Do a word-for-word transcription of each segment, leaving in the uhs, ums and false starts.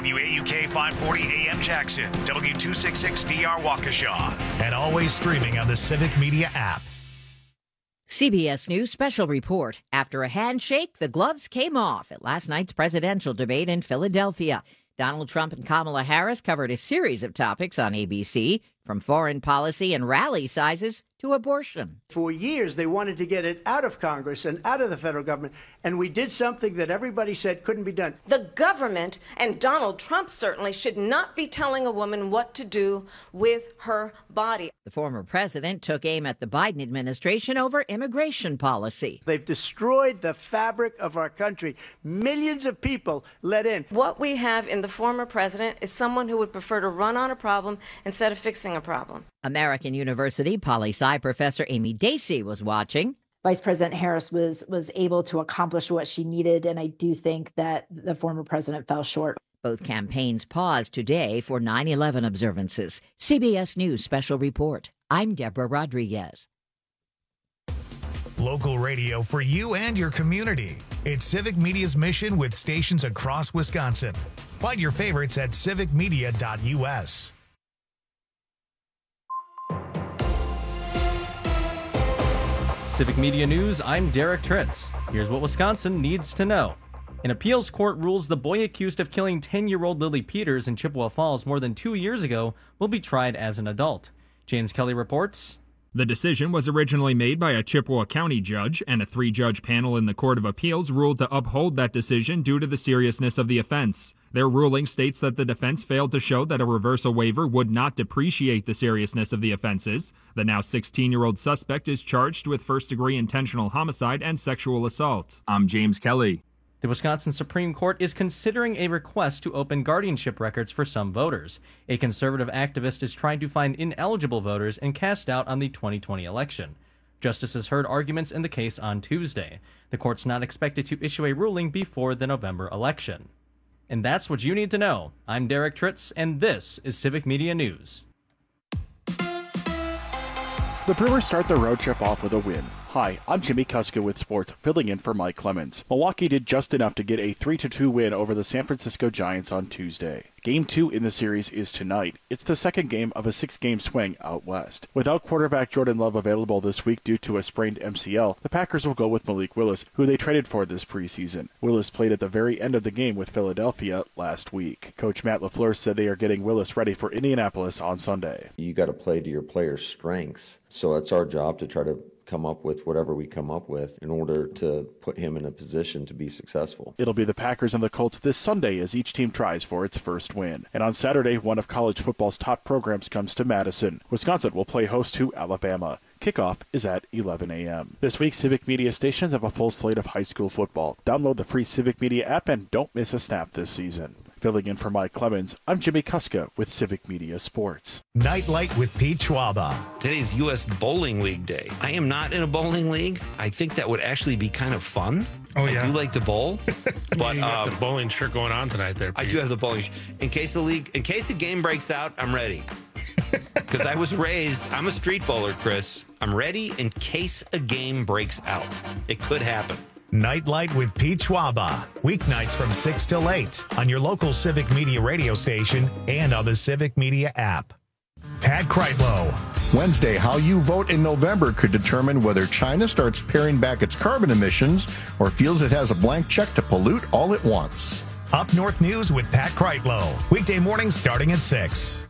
W A U K five forty A M Jackson, W two sixty-six D R Waukesha, and always streaming on the Civic Media app. C B S News special report. After a handshake, the gloves came off at last night's presidential debate in Philadelphia. Donald Trump and Kamala Harris covered a series of topics on A B C, from foreign policy and rally sizes to abortion. For years, they wanted to get it out of Congress and out of the federal government, and we did something that everybody said couldn't be done. The government, and Donald Trump certainly, should not be telling a woman what to do with her body. The former president took aim at the Biden administration over immigration policy. They've destroyed the fabric of our country. Millions of people let in. What we have in the former president is someone who would prefer to run on a problem instead of fixing a problem. American University poli-sci professor Amy Dacey was watching. Vice President Harris was was able to accomplish what she needed, and I do think that the former president fell short. Both campaigns paused today for nine eleven observances. C B S News special report. I'm Deborah Rodriguez. Local radio for you and your community. It's Civic Media's mission with stations across Wisconsin. Find your favorites at civic media dot U S. Civic Media News, I'm Derek Tritz. Here's what Wisconsin needs to know. An appeals court rules the boy accused of killing ten-year-old Lily Peters in Chippewa Falls more than two years ago will be tried as an adult. James Kelly reports. The decision was originally made by a Chippewa County judge, and a three-judge panel in the Court of Appeals ruled to uphold that decision due to the seriousness of the offense. Their ruling states that the defense failed to show that a reversal waiver would not depreciate the seriousness of the offenses. The now sixteen-year-old suspect is charged with first-degree intentional homicide and sexual assault. I'm James Kelly. The Wisconsin Supreme Court is considering a request to open guardianship records for some voters. A conservative activist is trying to find ineligible voters and cast out on the twenty twenty election. Justices heard arguments in the case on Tuesday. The court's not expected to issue a ruling before the November election. And that's what you need to know. I'm Derek Tritz, and this is Civic Media News. The Brewers start their road trip off with a win. Hi, I'm Jimmy Kuska with Sports, filling in for Mike Clemens. Milwaukee did just enough to get a three to two win over the San Francisco Giants on Tuesday. Game two in the series is tonight. It's the second game of a six-game swing out west. Without quarterback Jordan Love available this week due to a sprained M C L, the Packers will go with Malik Willis, who they traded for this preseason. Willis played at the very end of the game with Philadelphia last week. Coach Matt LaFleur said they are getting Willis ready for Indianapolis on Sunday. You got to play to your players' strengths, so it's our job to try to come up with whatever we come up with in order to put him in a position to be successful. It'll be the Packers and the Colts this Sunday as each team tries for its first win. And on Saturday, one of college football's top programs comes to Madison. Wisconsin will play host to Alabama. Kickoff is at eleven a.m. This week, Civic Media stations have a full slate of high school football. Download the free Civic Media app and don't miss a snap this season. Filling in for Mike Clemens, I'm Jimmy Kuska with Civic Media Sports. Nightlight with Pete Schwaba. Today's U S Bowling League Day. I am not in a bowling league. I think that would actually be kind of fun. Oh, yeah. I do like to bowl. But you got um, the bowling shirt going on tonight there, Pete. I do have the bowling shirt. In case the league, in case the game breaks out, I'm ready. Because I was raised, I'm a street bowler, Chris. I'm ready in case a game breaks out. It could happen. Nightlight with Pete Schwaba. Weeknights from six till eight on your local Civic Media radio station and on the Civic Media app. Pat Kreitlow. Wednesday, how you vote in November could determine whether China starts paring back its carbon emissions or feels it has a blank check to pollute all it wants. Up North News with Pat Kreitlow. Weekday mornings starting at six.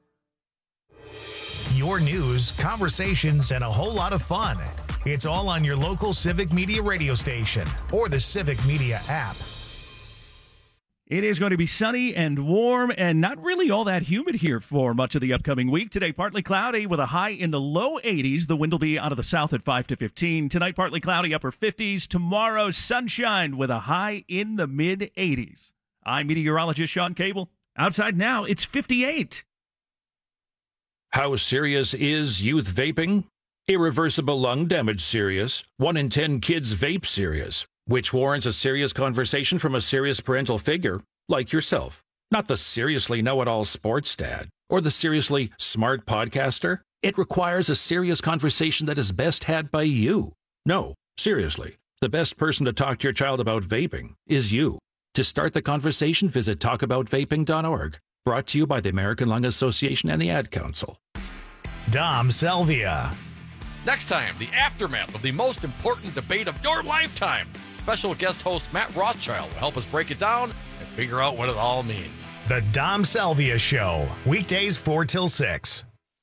Your news, conversations, and a whole lot of fun. It's all on your local Civic Media radio station or the Civic Media app. It is going to be sunny and warm and not really all that humid here for much of the upcoming week. Today, partly cloudy with a high in the low eighties. The wind will be out of the south at five to fifteen. Tonight, partly cloudy, upper fifties. Tomorrow, sunshine with a high in the mid eighties. I'm meteorologist Sean Cable. Outside now, it's fifty-eight. How serious is youth vaping? Irreversible lung damage serious. One in ten kids vape serious, which warrants a serious conversation from a serious parental figure like yourself. Not the seriously know-it-all sports dad or the seriously smart podcaster. It requires a serious conversation that is best had by you. No, seriously, the best person to talk to your child about vaping is you. To start the conversation, visit talk about vaping dot org. Brought to you by the American Lung Association and the Ad Council. Dom Selvia. Next time, the aftermath of the most important debate of your lifetime. Special guest host Matt Rothschild will help us break it down and figure out what it all means. The Dom Selvia Show, weekdays four till six.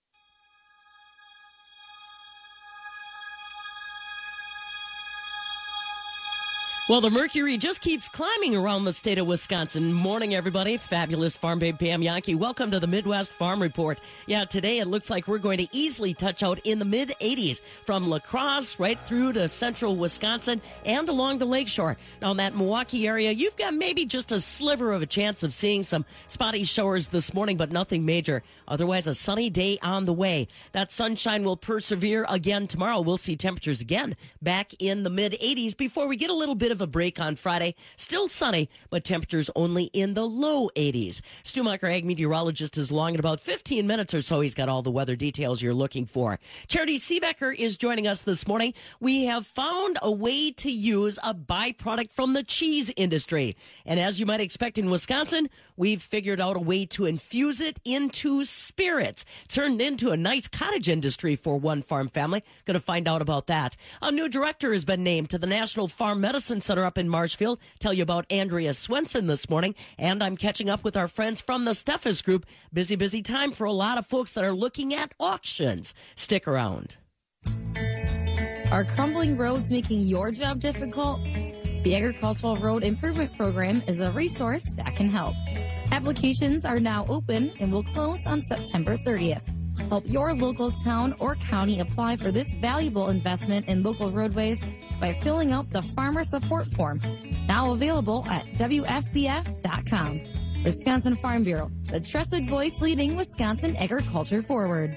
Well, the mercury just keeps climbing around the state of Wisconsin. Morning, everybody. Fabulous Farm Babe Pam Yankee. Welcome to the Midwest Farm Report. Yeah, today it looks like we're going to easily touch out in the mid eighties from La Crosse right through to central Wisconsin and along the lakeshore. Now, in that Milwaukee area, you've got maybe just a sliver of a chance of seeing some spotty showers this morning, but nothing major. Otherwise, a sunny day on the way. That sunshine will persevere again tomorrow. We'll see temperatures again back in the mid eighties before we get a little bit of a break on Friday. Still sunny, but temperatures only in the low eighties. Stu Macher, ag meteorologist, is along in about fifteen minutes or so. He's got all the weather details you're looking for. Charity Seebecker is joining us this morning. We have found a way to use a byproduct from the cheese industry. And as you might expect in Wisconsin, we've figured out a way to infuse it into spirits. Turned into a nice cottage industry for one farm family. Going to find out about that. A new director has been named to the National Farm Medicine Center up in Marshfield. Tell you about Andrea Swenson this morning. And I'm catching up with our friends from the Steffes Group. Busy, busy time for a lot of folks that are looking at auctions. Stick around. Are crumbling roads making your job difficult? The Agricultural Road Improvement Program is a resource that can help. Applications are now open and will close on September thirtieth. Help your local town or county apply for this valuable investment in local roadways by filling out the Farmer Support Form, now available at W F B F dot com. Wisconsin Farm Bureau, the trusted voice leading Wisconsin agriculture forward.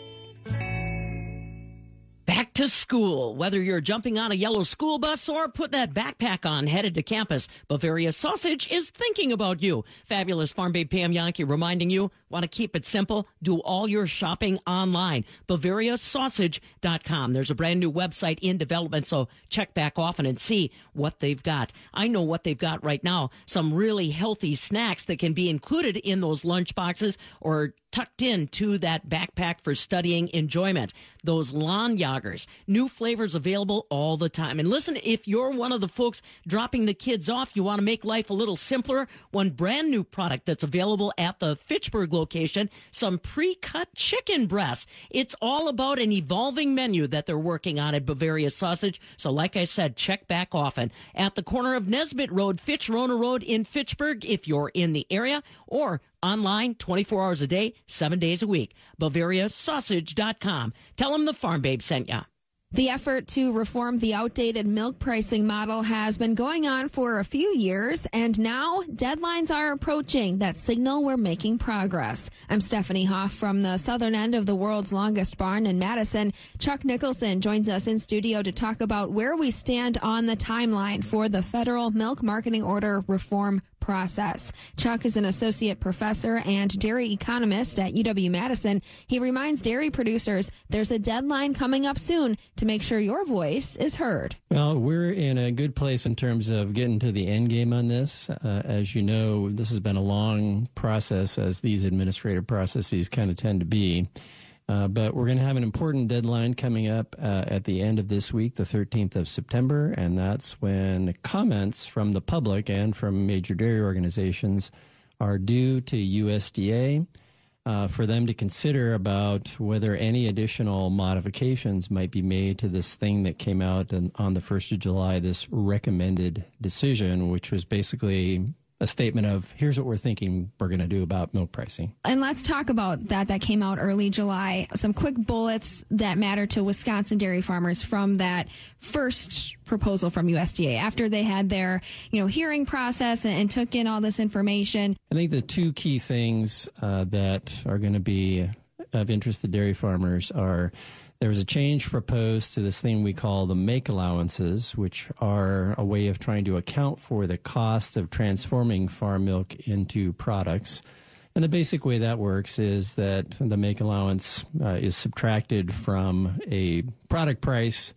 Back to school. Whether you're jumping on a yellow school bus or put that backpack on headed to campus, Bavaria Sausage is thinking about you. Fabulous Farm Babe Pam Yankee reminding you, want to keep it simple? Do all your shopping online. Bavaria Sausage dot com. There's a brand new website in development, so check back often and see what they've got. I know what they've got right now. Some really healthy snacks that can be included in those lunch boxes or tucked into that backpack for studying enjoyment. Those lawn yoggers, new flavors available all the time. And listen, if you're one of the folks dropping the kids off, you want to make life a little simpler, one brand new product that's available at the Fitchburg location, some pre-cut chicken breasts. It's all about an evolving menu that they're working on at Bavaria Sausage. So like I said, check back often. At the corner of Nesbitt Road, Fitch-Rona Road in Fitchburg, if you're in the area, or online twenty-four hours a day, seven days a week. Bavaria Sausage dot com. Tell them the Farm Babe sent ya. The effort to reform the outdated milk pricing model has been going on for a few years, and now deadlines are approaching that signal we're making progress. I'm Stephanie Hoff from the southern end of the world's longest barn in Madison. Chuck Nicholson joins us in studio to talk about where we stand on the timeline for the federal milk marketing order reform process. Chuck is an associate professor and dairy economist at U W-Madison. He reminds dairy producers there's a deadline coming up soon to make sure your voice is heard. Well, we're in a good place in terms of getting to the end game on this. Uh, as you know, this has been a long process, as these administrative processes kind of tend to be. Uh, but we're going to have an important deadline coming up uh, at the end of this week, the thirteenth of September, and that's when comments from the public and from major dairy organizations are due to U S D A uh, for them to consider about whether any additional modifications might be made to this thing that came out on the first of July, this recommended decision, which was basically a statement of, here's what we're thinking we're going to do about milk pricing. And let's talk about that. That came out early July. Some quick bullets that matter to Wisconsin dairy farmers from that first proposal from U S D A after they had their, you know, hearing process and, and took in all this information. I think the two key things uh, that are going to be of interest to dairy farmers are, there was a change proposed to this thing we call the make allowances, which are a way of trying to account for the cost of transforming farm milk into products. And the basic way that works is that the make allowance uh, is subtracted from a product price,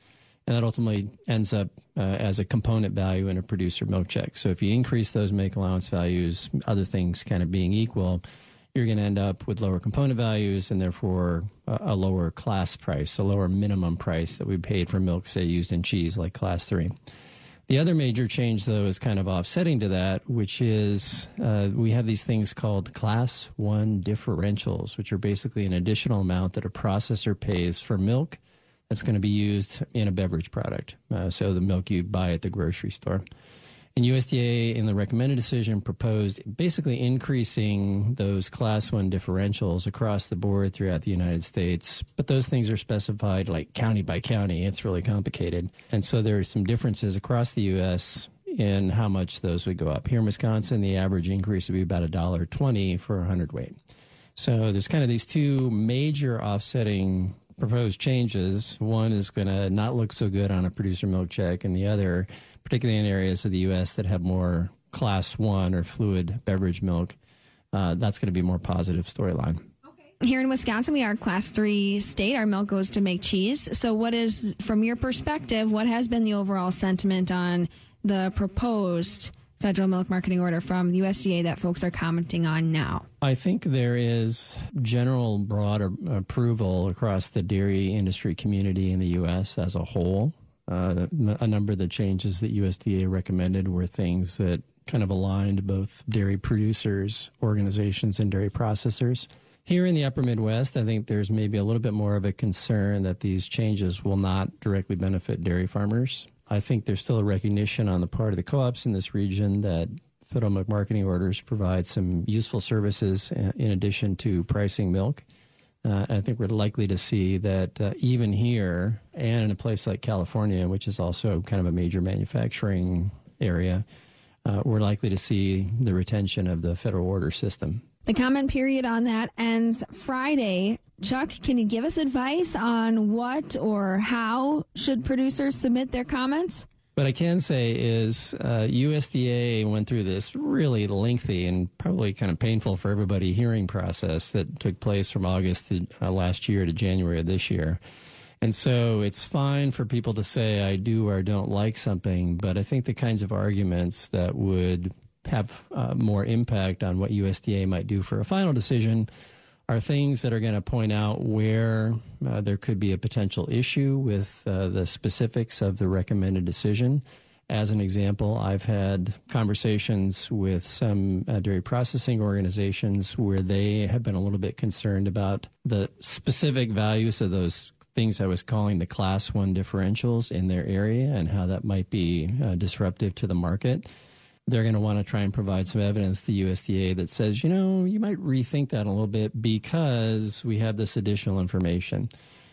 And that ultimately ends up uh, as a component value in a producer milk check. So if you increase those make allowance values, other things kind of being equal, you're going to end up with lower component values and therefore a, a lower class price, a lower minimum price that we paid for milk, say, used in cheese, like class three. The other major change, though, is kind of offsetting to that, which is uh, we have these things called class one differentials, which are basically an additional amount that a processor pays for milk that's going to be used in a beverage product. Uh, so the milk you buy at the grocery store. And U S D A, in the recommended decision, proposed basically increasing those class one differentials across the board throughout the United States. But those things are specified like county by county. It's really complicated. And so there are some differences across the U S in how much those would go up. Here in Wisconsin, the average increase would be about one dollar twenty for a hundredweight. So there's kind of these two major offsetting proposed changes. One is going to not look so good on a producer milk check, and the other, particularly in areas of the U S that have more class one or fluid beverage milk, uh, that's going to be a more positive storyline. Here in Wisconsin, we are a class three state. Our milk goes to make cheese. So what is, from your perspective, what has been the overall sentiment on the proposed federal milk marketing order from the U S D A that folks are commenting on now? I think there is general broad approval across the dairy industry community in the U S as a whole. Uh, a number of the changes that U S D A recommended were things that kind of aligned both dairy producers, organizations, and dairy processors. Here in the upper Midwest, I think there's maybe a little bit more of a concern that these changes will not directly benefit dairy farmers. I think there's still a recognition on the part of the co-ops in this region that federal milk marketing orders provide some useful services in addition to pricing milk. Uh, I think we're likely to see that uh, even here and in a place like California, which is also kind of a major manufacturing area, uh, we're likely to see the retention of the federal order system. The comment period on that ends Friday. Chuck, can you give us advice on what or how should producers submit their comments? What I can say is uh, U S D A went through this really lengthy and probably kind of painful for everybody hearing process that took place from August to, uh, last year to January of this year. And so it's fine for people to say I do or don't like something, but I think the kinds of arguments that would have uh, more impact on what U S D A might do for a final decision are things that are going to point out where uh, there could be a potential issue with uh, the specifics of the recommended decision. As an example, I've had conversations with some uh, dairy processing organizations where they have been a little bit concerned about the specific values of those things I was calling the class one differentials in their area and how that might be uh, disruptive to the market. They're going to want to try and provide some evidence to U S D A that says, you know, you might rethink that a little bit because we have this additional information.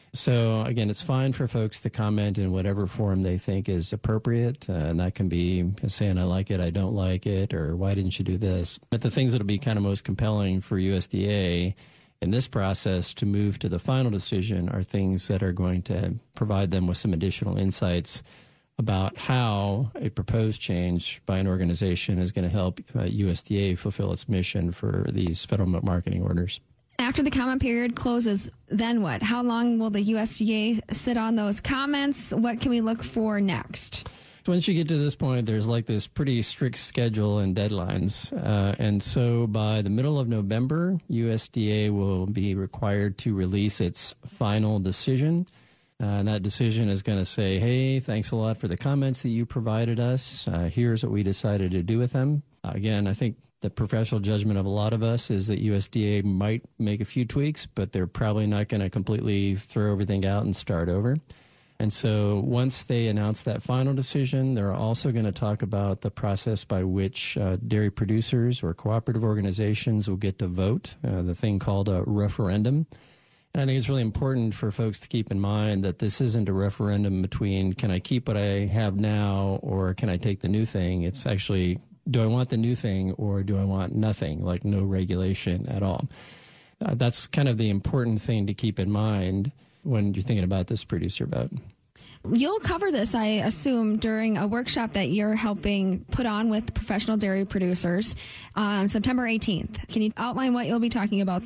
So, again, it's fine for folks to comment in whatever form they think is appropriate. Uh, and that can be saying, I like it, I don't like it, or why didn't you do this? But the things that will be kind of most compelling for U S D A in this process to move to the final decision are things that are going to provide them with some additional insights about how a proposed change by an organization is going to help uh, U S D A fulfill its mission for these federal marketing orders. After the comment period closes, then what? How long will the U S D A sit on those comments? What can we look for next? Once you get to this point, there's like this pretty strict schedule and deadlines. Uh, and so by the middle of November, U S D A will be required to release its final decision. Uh, and that decision is going to say, hey, thanks a lot for the comments that you provided us. Uh, here's what we decided to do with them. Uh, again, I think the professional judgment of a lot of us is that U S D A might make a few tweaks, but they're probably not going to completely throw everything out and start over. And so once they announce that final decision, they're also going to talk about the process by which uh, dairy producers or cooperative organizations will get to vote, uh, the thing called a referendum. And I think it's really important for folks to keep in mind that this isn't a referendum between can I keep what I have now or can I take the new thing? It's actually, do I want the new thing or do I want nothing, like no regulation at all? Uh, that's kind of the important thing to keep in mind when you're thinking about this producer vote. You'll cover this, I assume, during a workshop that you're helping put on with professional dairy producers on September eighteenth. Can you outline what you'll be talking about there?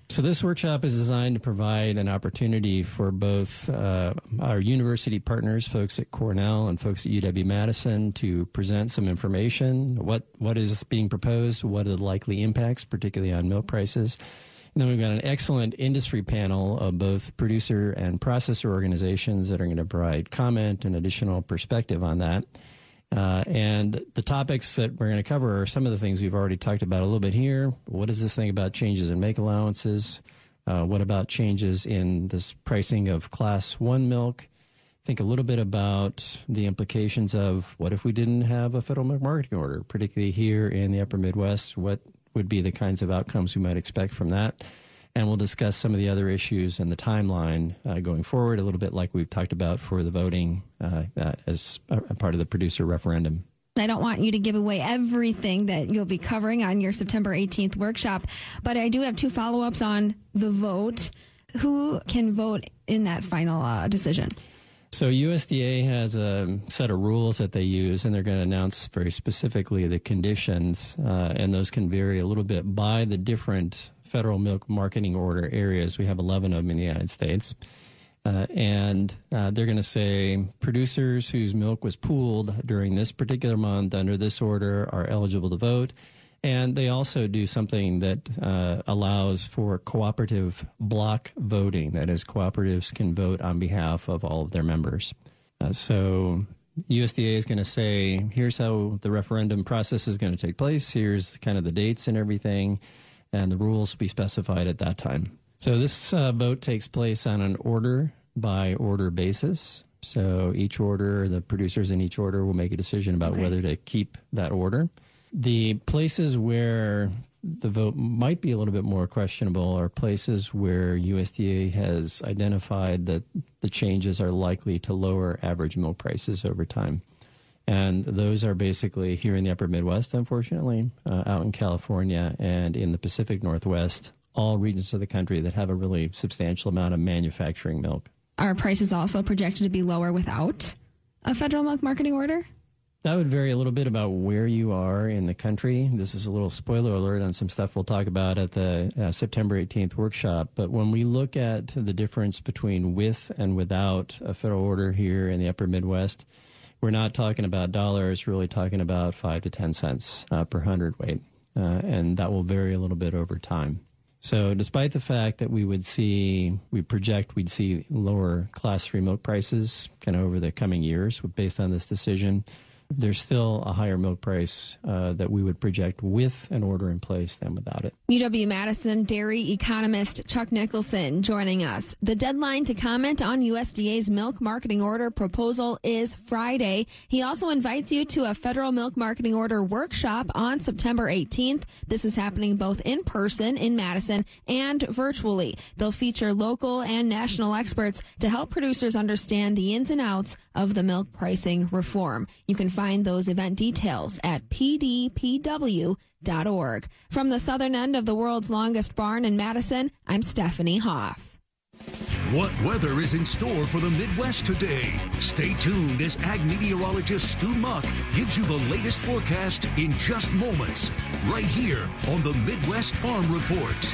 So this workshop is designed to provide an opportunity for both uh, our university partners, folks at Cornell and folks at U W-Madison, to present some information, what what is being proposed, what are the likely impacts, particularly on milk prices. And then we've got an excellent industry panel of both producer and processor organizations that are going to provide comment and additional perspective on that. Uh, and the topics that we're going to cover are some of the things we've already talked about a little bit here. What is this thing about changes in make allowances? Uh, what about changes in this pricing of class one milk? Think a little bit about the implications of what if we didn't have a federal milk marketing order, particularly here in the upper Midwest. What would be the kinds of outcomes we might expect from that? And we'll discuss some of the other issues and the timeline uh, going forward, a little bit like we've talked about for the voting uh, uh, as a, a part of the producer referendum. I don't want you to give away everything that you'll be covering on your September eighteenth workshop, but I do have two follow-ups on the vote. Who can vote in that final uh, decision? So U S D A has a set of rules that they use, and they're going to announce very specifically the conditions, uh, and those can vary a little bit by the different federal milk marketing order areas. We have eleven of them in the United States. Uh, and uh, they're going to say producers whose milk was pooled during this particular month under this order are eligible to vote. And they also do something that uh, allows for cooperative block voting. That is, cooperatives can vote on behalf of all of their members. Uh, so U S D A is going to say, here's how the referendum process is going to take place. Here's kind of the dates and everything. And the rules will be specified at that time. So this uh, vote takes place on an order-by-order basis. So each order, the producers in each order will make a decision about okay. whether to keep that order. The places where the vote might be a little bit more questionable are places where U S D A has identified that the changes are likely to lower average milk prices over time. And those are basically here in the upper Midwest, unfortunately, uh, out in California and in the Pacific Northwest, all regions of the country that have a really substantial amount of manufacturing milk. Are prices also projected to be lower without a federal milk marketing order? That would vary a little bit about where you are in the country. This is a little spoiler alert on some stuff we'll talk about at the uh, September eighteenth workshop. But when we look at the difference between with and without a federal order here in the upper Midwest, we're not talking about dollars, really talking about five to ten cents uh, per hundredweight. Uh, and that will vary a little bit over time. So despite the fact that we would see, we project we'd see lower class three milk prices kind of over the coming years based on this decision, there's still a higher milk price uh, that we would project with an order in place than without it. U W-Madison dairy economist Chuck Nicholson joining us. The deadline to comment on U S D A's milk marketing order proposal is Friday. He also invites you to a federal milk marketing order workshop on September eighteenth. This is happening both in person in Madison and virtually. They'll feature local and national experts to help producers understand the ins and outs of the milk pricing reform. You can find those event details at p d p w dot org. From the southern end of the world's longest barn in Madison, I'm Stephanie Hoff. What weather is in store for the Midwest today? Stay tuned as ag meteorologist Stu Muck gives you the latest forecast in just moments, right here on the Midwest Farm Report.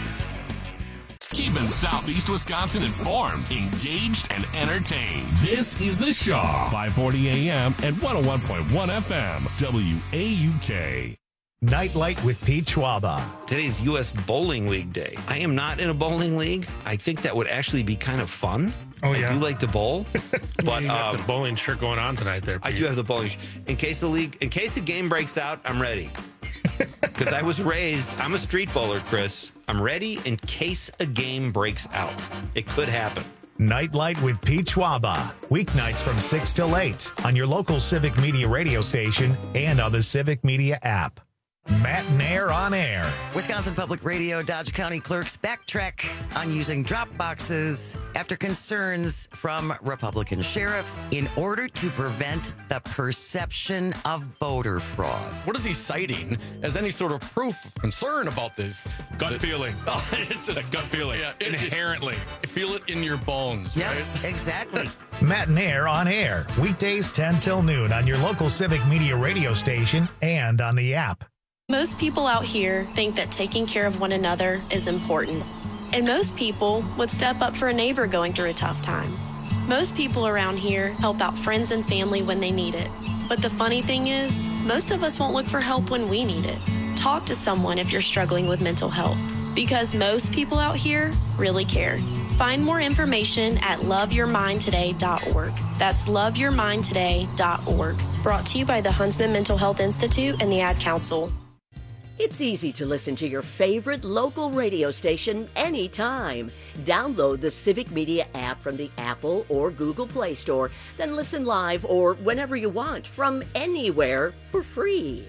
Keeping Southeast Wisconsin informed, engaged, and entertained. This is The Shaw, five forty a.m. and one oh one point one F M, W A U K. Nightlight with Pete Schwaba. Today's U S Bowling League Day. I am not in a bowling league. I think that would actually be kind of fun. Oh, yeah. I do like to bowl. But you got um, the bowling shirt going on tonight there, Pete. I do have the bowling shirt. In case the league, in case the game breaks out, I'm ready. Because I was raised, I'm a street bowler, Chris. I'm ready in case a game breaks out. It could happen. Nightlight with Pete Schwaba. Weeknights from six till eight on your local Civic Media radio station and on the Civic Media app. Matt Nair on air. Wisconsin Public Radio Dodge County clerks backtrack on using drop boxes after concerns from Republican sheriff in order to prevent the perception of voter fraud. What is he citing as any sort of proof of concern about this? Gut the, feeling. Oh, it's a gut feeling. Yeah, it, inherently. It, feel it in your bones. Yes, right? Exactly. Matt Nair on air. Weekdays ten till noon on your local Civic Media radio station and on the app. Most people out here think that taking care of one another is important. And most people would step up for a neighbor going through a tough time. Most people around here help out friends and family when they need it. But the funny thing is, most of us won't look for help when we need it. Talk to someone if you're struggling with mental health, because most people out here really care. Find more information at love your mind today dot org. That's love your mind today dot org. Brought to you by the Huntsman Mental Health Institute and the Ad Council. It's easy to listen to your favorite local radio station anytime. Download the Civic Media app from the Apple or Google Play Store, then listen live or whenever you want from anywhere for free.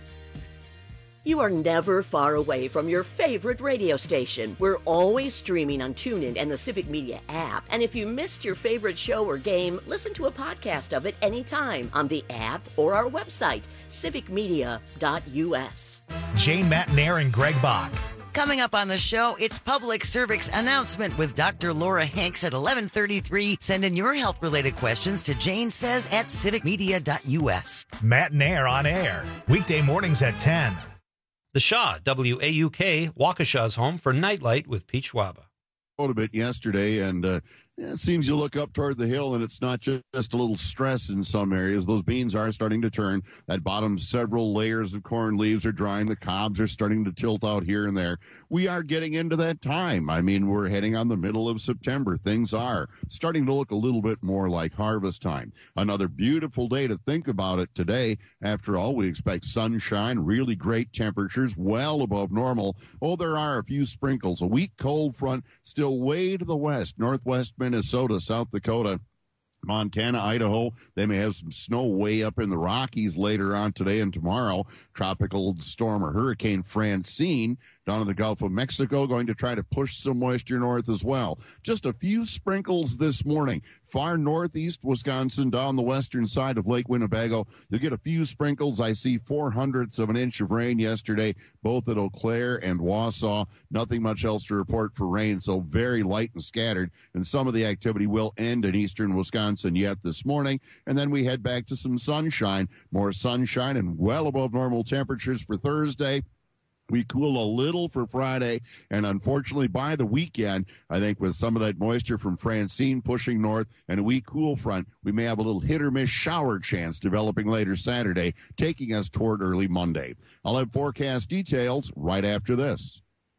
You are never far away from your favorite radio station. We're always streaming on TuneIn and the Civic Media app. And if you missed your favorite show or game, listen to a podcast of it anytime on the app or our website, civic media dot u s. Jane Matnair and Greg Bach. Coming up on the show, it's Public Service Announcement with Doctor Laura Hanks at eleven thirty-three. Send in your health-related questions to Jane Says at civic media dot u s. Matnair on air, weekday mornings at ten. The Shaw, W A U K, Waukesha's home for Nightlight with Pete Schwaba. A bit yesterday, and uh, it seems you look up toward the hill, and it's not just, just a little stress in some areas. Those beans are starting to turn. That bottom several layers of corn leaves are drying. The cobs are starting to tilt out here and there. We are getting into that time. I mean, we're heading on the middle of September. Things are starting to look a little bit more like harvest time. Another beautiful day to think about it today. After all, we expect sunshine, really great temperatures, well above normal. Oh, there are a few sprinkles. A weak cold front still way to the west, northwest Minnesota, South Dakota, Montana, Idaho. They may have some snow way up in the Rockies later on today and tomorrow. Tropical storm or hurricane Francine down in the Gulf of Mexico going to try to push some moisture north as well. Just a few sprinkles this morning. Far northeast Wisconsin, down the western side of Lake Winnebago, you'll get a few sprinkles. I see four hundredths of an inch of rain yesterday, both at Eau Claire and Wausau. Nothing much else to report for rain, so very light and scattered. And some of the activity will end in eastern Wisconsin yet this morning. And then we head back to some sunshine, more sunshine and well above normal temperatures for Thursday. We cool a little for Friday, and unfortunately by the weekend, I think with some of that moisture from Francine pushing north and a weak cool front, we may have a little hit-or-miss shower chance developing later Saturday, taking us toward early Monday. I'll have forecast details right after this.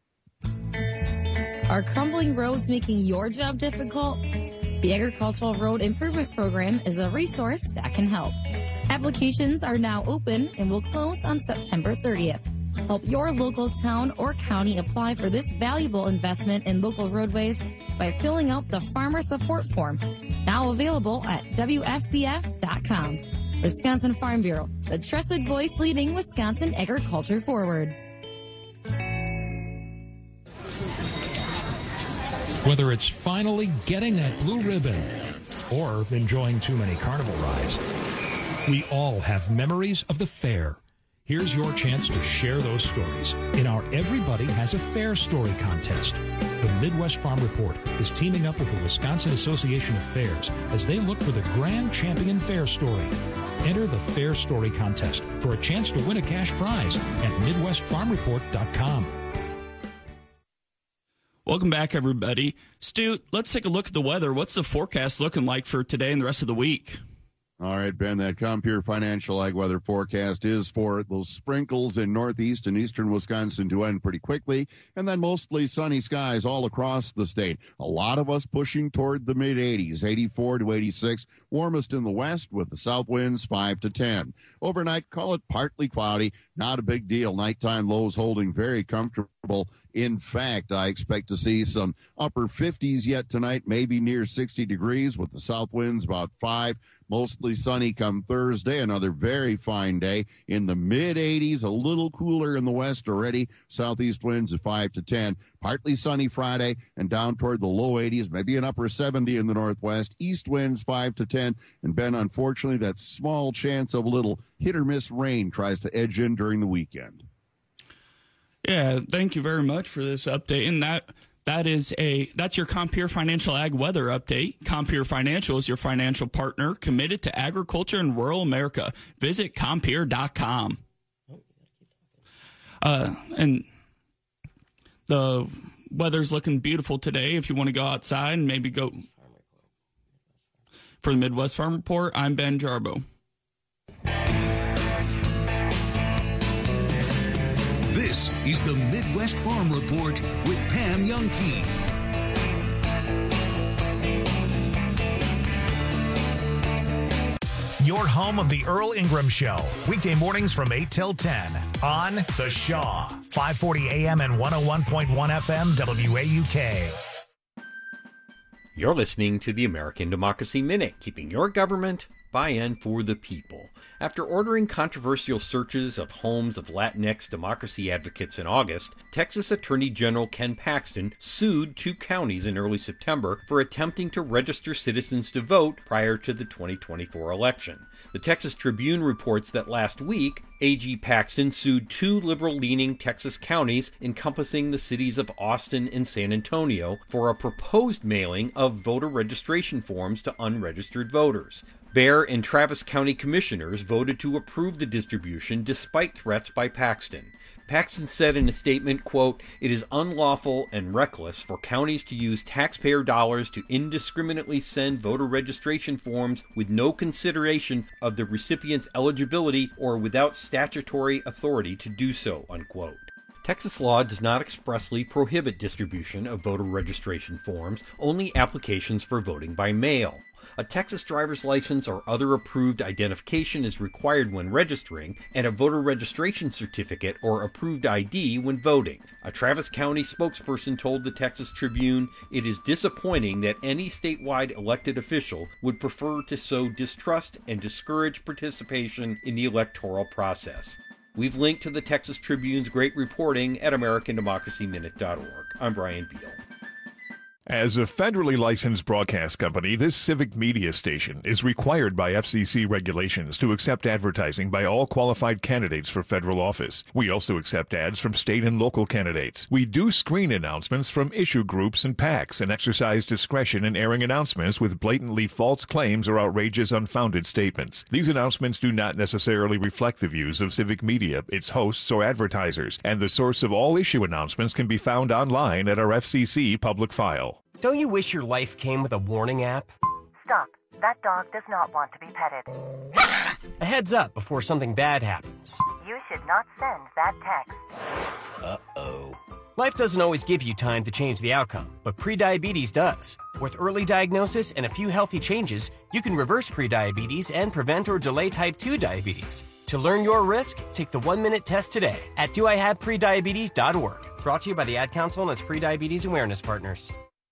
Are crumbling roads making your job difficult? The Agricultural Road Improvement Program is a resource that can help. Applications are now open and will close on September thirtieth. Help your local town or county apply for this valuable investment in local roadways by filling out the Farmer Support Form, now available at W F B F dot com. Wisconsin Farm Bureau, the trusted voice leading Wisconsin agriculture forward. Whether it's finally getting that blue ribbon or enjoying too many carnival rides, we all have memories of the fair. Here's your chance to share those stories in our Everybody Has a Fair Story contest. The Midwest Farm Report is teaming up with the Wisconsin Association of Fairs as they look for the grand champion fair story. Enter the Fair Story contest for a chance to win a cash prize at midwest farm report dot com. Welcome back, everybody. Stu, let's take a look at the weather. What's the forecast looking like for today and the rest of the week? All right, Ben, that Compeer Financial Ag Weather forecast is for those sprinkles in northeast and eastern Wisconsin to end pretty quickly, and then mostly sunny skies all across the state. A lot of us pushing toward the mid-eighties, eighty-four to eighty-six, warmest in the west with the south winds five to ten. Overnight, call it partly cloudy, not a big deal. Nighttime lows holding very comfortable. In fact, I expect to see some upper fifties yet tonight, maybe near sixty degrees with the south winds about five. Mostly sunny come Thursday, another very fine day in the mid-eighties, a little cooler in the west already. Southeast winds at five to ten. Partly sunny Friday and down toward the low eighties, maybe an upper seventy in the northwest. East winds five to ten. And Ben, unfortunately, that small chance of a little hit-or-miss rain tries to edge in during the weekend. Yeah, thank you very much for this update. And that that is a that's your Compeer Financial Ag Weather Update. Compeer Financial is your financial partner committed to agriculture in rural America. Visit compeer dot com. Uh, and the weather's looking beautiful today if you want to go outside and maybe go. For the Midwest Farm Report, I'm Ben Jarbo. This is the Midwest Farm Report with Pam Youngkey. Your home of the Earl Ingram Show. Weekday mornings from eight till ten on The Shaw. five forty A M and one oh one point one F M W A U K. You're listening to the American Democracy Minute, keeping your government by and for the people. After ordering controversial searches of homes of Latinx democracy advocates in August, Texas Attorney General Ken Paxton sued two counties in early September for attempting to register citizens to vote prior to the twenty twenty-four election. The Texas Tribune reports that last week, A G Paxton sued two liberal-leaning Texas counties encompassing the cities of Austin and San Antonio for a proposed mailing of voter registration forms to unregistered voters. Bexar and Travis County commissioners voted to approve the distribution despite threats by Paxton. Paxton said in a statement, quote, "It is unlawful and reckless for counties to use taxpayer dollars to indiscriminately send voter registration forms with no consideration of the recipient's eligibility or without statutory authority to do so," unquote. Texas law does not expressly prohibit distribution of voter registration forms, only applications for voting by mail. A Texas driver's license or other approved identification is required when registering, and a voter registration certificate or approved I D when voting. A Travis County spokesperson told the Texas Tribune, "It is disappointing that any statewide elected official would prefer to sow distrust and discourage participation in the electoral process." We've linked to the Texas Tribune's great reporting at American Democracy Minute dot org. I'm Brian Beal. As a federally licensed broadcast company, this civic media station is required by F C C regulations to accept advertising by all qualified candidates for federal office. We also accept ads from state and local candidates. We do screen announcements from issue groups and PACs and exercise discretion in airing announcements with blatantly false claims or outrageous unfounded statements. These announcements do not necessarily reflect the views of civic media, its hosts, or advertisers, and the source of all issue announcements can be found online at our F C C public file. Don't you wish your life came with a warning app? Stop. That dog does not want to be petted. A heads up before something bad happens. You should not send that text. Uh-oh. Life doesn't always give you time to change the outcome, but prediabetes does. With early diagnosis and a few healthy changes, you can reverse prediabetes and prevent or delay type two diabetes. To learn your risk, take the one-minute test today at do I have prediabetes dot org. Brought to you by the Ad Council and its Prediabetes Awareness Partners.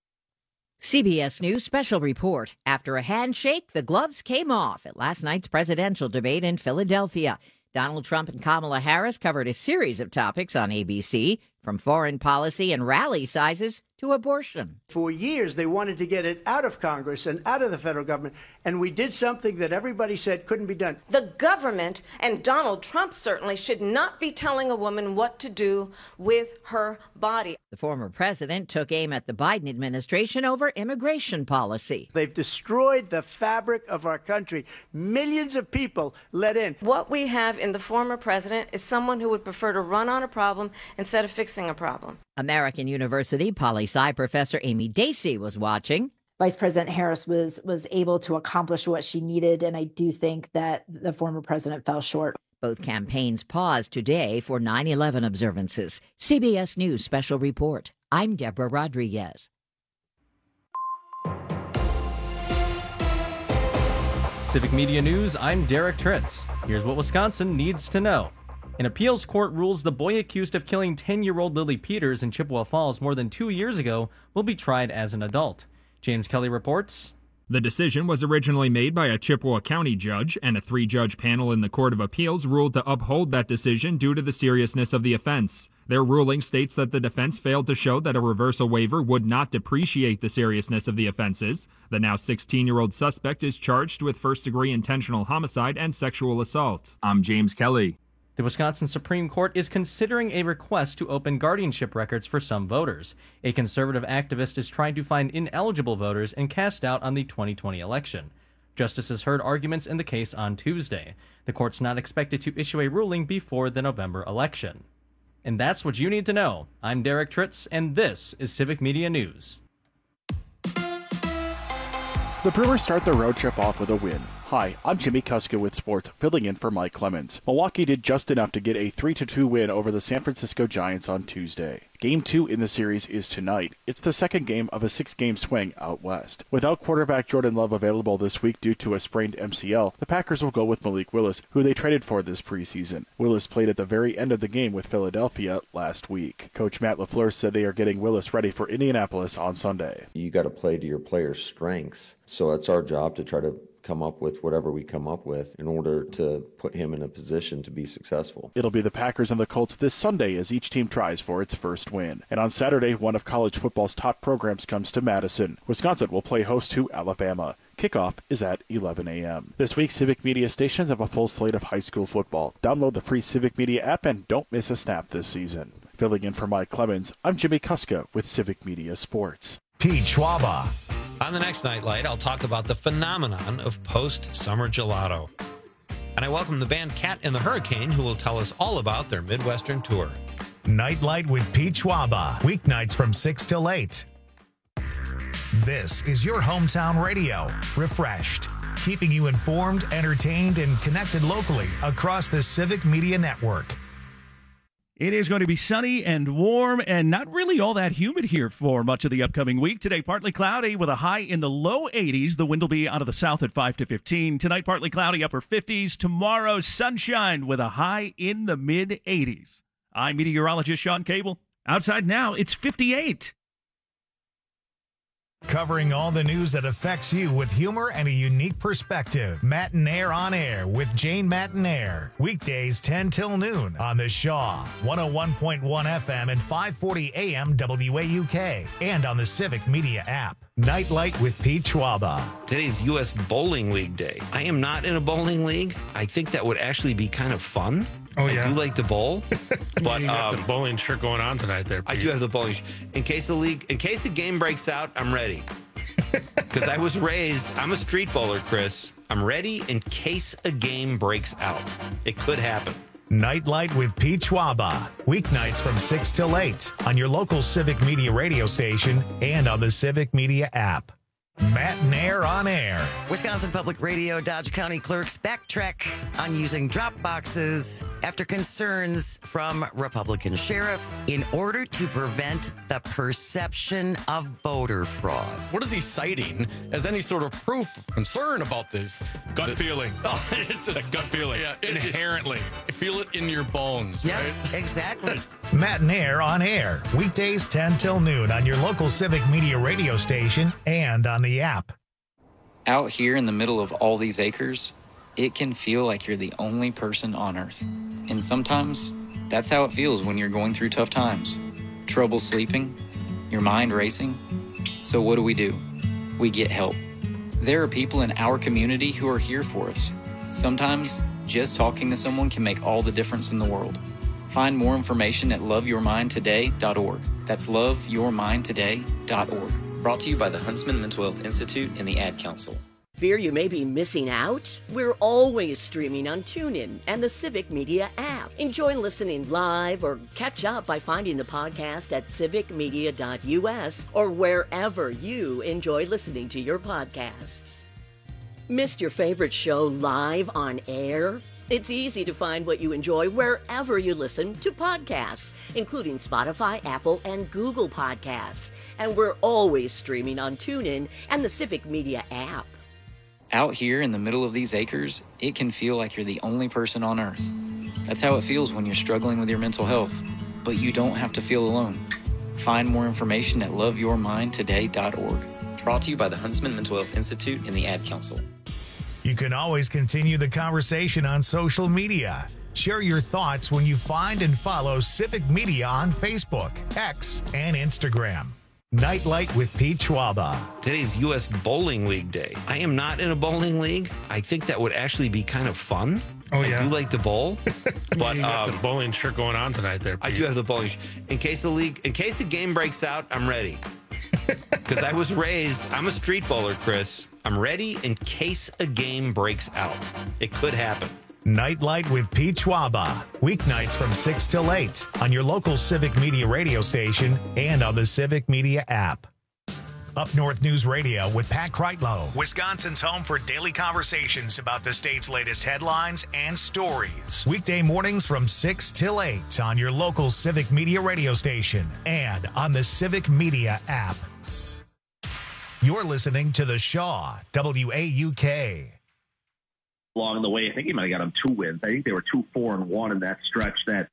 C B S News special report. After a handshake, the gloves came off at last night's presidential debate in Philadelphia. Donald Trump and Kamala Harris covered a series of topics on A B C, from foreign policy and rally sizes to abortion. For years, they wanted to get it out of Congress and out of the federal government, and we did something that everybody said couldn't be done. The government, and Donald Trump certainly, should not be telling a woman what to do with her body. The former president took aim at the Biden administration over immigration policy. They've destroyed the fabric of our country. Millions of people let in. What we have in the former president is someone who would prefer to run on a problem instead of fixing a problem. American University poli-sci professor Amy Dacey was watching. Vice President Harris was was able to accomplish what she needed, and I do think that the former president fell short. Both campaigns paused today for nine eleven observances. C B S News special report. I'm Deborah Rodriguez. Civic Media News, I'm Derek Tritz. Here's what Wisconsin needs to know. An appeals court rules the boy accused of killing ten-year-old Lily Peters in Chippewa Falls more than two years ago will be tried as an adult. James Kelly reports. The decision was originally made by a Chippewa County judge, and a three-judge panel in the Court of Appeals ruled to uphold that decision due to the seriousness of the offense. Their ruling states that the defense failed to show that a reversal waiver would not depreciate the seriousness of the offenses. The now sixteen-year-old suspect is charged with first-degree intentional homicide and sexual assault. I'm James Kelly. The Wisconsin Supreme Court is considering a request to open guardianship records for some voters. A conservative activist is trying to find ineligible voters and cast doubt on the twenty twenty election. Justices heard arguments in the case on Tuesday. The court's not expected to issue a ruling before the November election. And that's what you need to know. I'm Derek Tritz, and this is Civic Media News. The Brewers start their road trip off with a win. Hi, I'm Jimmy Kuska with sports, filling in for Mike Clemens. Milwaukee did just enough to get a three to two win over the San Francisco Giants on Tuesday. Game two in the series is tonight. It's the second game of a six-game swing out west. Without quarterback Jordan Love available this week due to a sprained M C L, the Packers will go with Malik Willis, who they traded for this preseason. Willis played at the very end of the game with Philadelphia last week. Coach Matt LaFleur said they are getting Willis ready for Indianapolis on Sunday. You got to play to your players' strengths, so it's our job to try to come up with whatever we come up with in order to put him in a position to be successful. It'll be the Packers and the Colts this Sunday as each team tries for its first win. And on Saturday, one of college football's top programs comes to Madison. Wisconsin will play host to Alabama. Kickoff is at eleven a.m. This week, Civic Media stations have a full slate of high school football. Download the free Civic Media app and don't miss a snap this season. Filling in for Mike Clemens, I'm Jimmy Kuska with Civic Media Sports. Pete Schwaba. On the next Nightlight, I'll talk about the phenomenon of post-summer gelato. And I welcome the band Cat and the Hurricane, who will tell us all about their Midwestern tour. Nightlight with Pete Schwaba. Weeknights from six till eight. This is your hometown radio. Refreshed. Keeping you informed, entertained, and connected locally across the Civic Media Network. It is going to be sunny and warm and not really all that humid here for much of the upcoming week. Today, partly cloudy with a high in the low eighties. The wind will be out of the south at five to fifteen. Tonight, partly cloudy, upper fifties. Tomorrow, sunshine with a high in the mid eighties. I'm meteorologist Sean Cable. Outside now, it's fifty-eight. Covering all the news that affects you with humor and a unique perspective. Matinaire on Air with Jane Matinaire. Weekdays ten till noon on the Shaw, one oh one point one F M and five forty A M W A U K. And on the Civic Media app. Nightlight with Pete Schwaba. Today's U S Bowling League Day. I am not in a bowling league. I think that would actually be kind of fun. Oh, yeah. I do like to bowl, but you got um, the bowling shirt going on tonight there, Pete. I do have the bowling. Sh- in case the league, in case the game breaks out, I'm ready. Because I was raised, I'm a street bowler, Chris. I'm ready in case a game breaks out. It could happen. Nightlight with Pete Schwaba. Weeknights from six till eight on your local Civic Media radio station and on the Civic Media app. Matinaire on Air. Wisconsin Public Radio Dodge County clerks backtrack on using drop boxes after concerns from Republican sheriff in order to prevent the perception of voter fraud. What is he citing as any sort of proof of concern about this? Gut the, feeling. Oh, it's a gut feeling. Yeah, it, inherently. It, feel it in your bones. Yes, right? exactly. Matinaire on Air. Weekdays ten till noon on your local Civic Media radio station and on the app. Out here in the middle of all these acres, it can feel like you're the only person on Earth. And sometimes, that's how it feels when you're going through tough times. Trouble sleeping, your mind racing. So what do we do? We get help. There are people in our community who are here for us. Sometimes, just talking to someone can make all the difference in the world. Find more information at love your mind today dot org. That's love your mind today dot org. Brought to you by the Huntsman Mental Health Institute and the Ad Council. Fear you may be missing out? We're always streaming on TuneIn and the Civic Media app. Enjoy listening live or catch up by finding the podcast at civic media dot U S or wherever you enjoy listening to your podcasts. Missed your favorite show live on air? It's easy to find what you enjoy wherever you listen to podcasts, including Spotify, Apple, and Google Podcasts. And we're always streaming on TuneIn and the Civic Media app. Out here in the middle of these acres, it can feel like you're the only person on Earth. That's how it feels when you're struggling with your mental health. But you don't have to feel alone. Find more information at love your mind today dot org. Brought to you by the Huntsman Mental Health Institute and the Ad Council. You can always continue the conversation on social media. Share your thoughts when you find and follow Civic Media on Facebook, X, and Instagram. Nightlight with Pete Schwaba. Today's U S Bowling League Day. I am not in a bowling league. I think that would actually be kind of fun. Oh, yeah. I do like to bowl, but you got um, the bowling shirt going on tonight there, Pete. I do have the bowling. Sh- in case the league, in case the game breaks out, I'm ready. Because I was raised, I'm a street bowler, Chris. I'm ready in case a game breaks out. It could happen. Nightlight with Pete Schwaba. Weeknights from six till eight on your local Civic Media radio station and on the Civic Media app. Up North News Radio with Pat Kreitlow, Wisconsin's home for daily conversations about the state's latest headlines and stories. Weekday mornings from six till eight on your local Civic Media radio station and on the Civic Media app. You're listening to The Shaw, W A U K. Along the way, I think he might have got them two wins. I think they were two, four, and one in that stretch that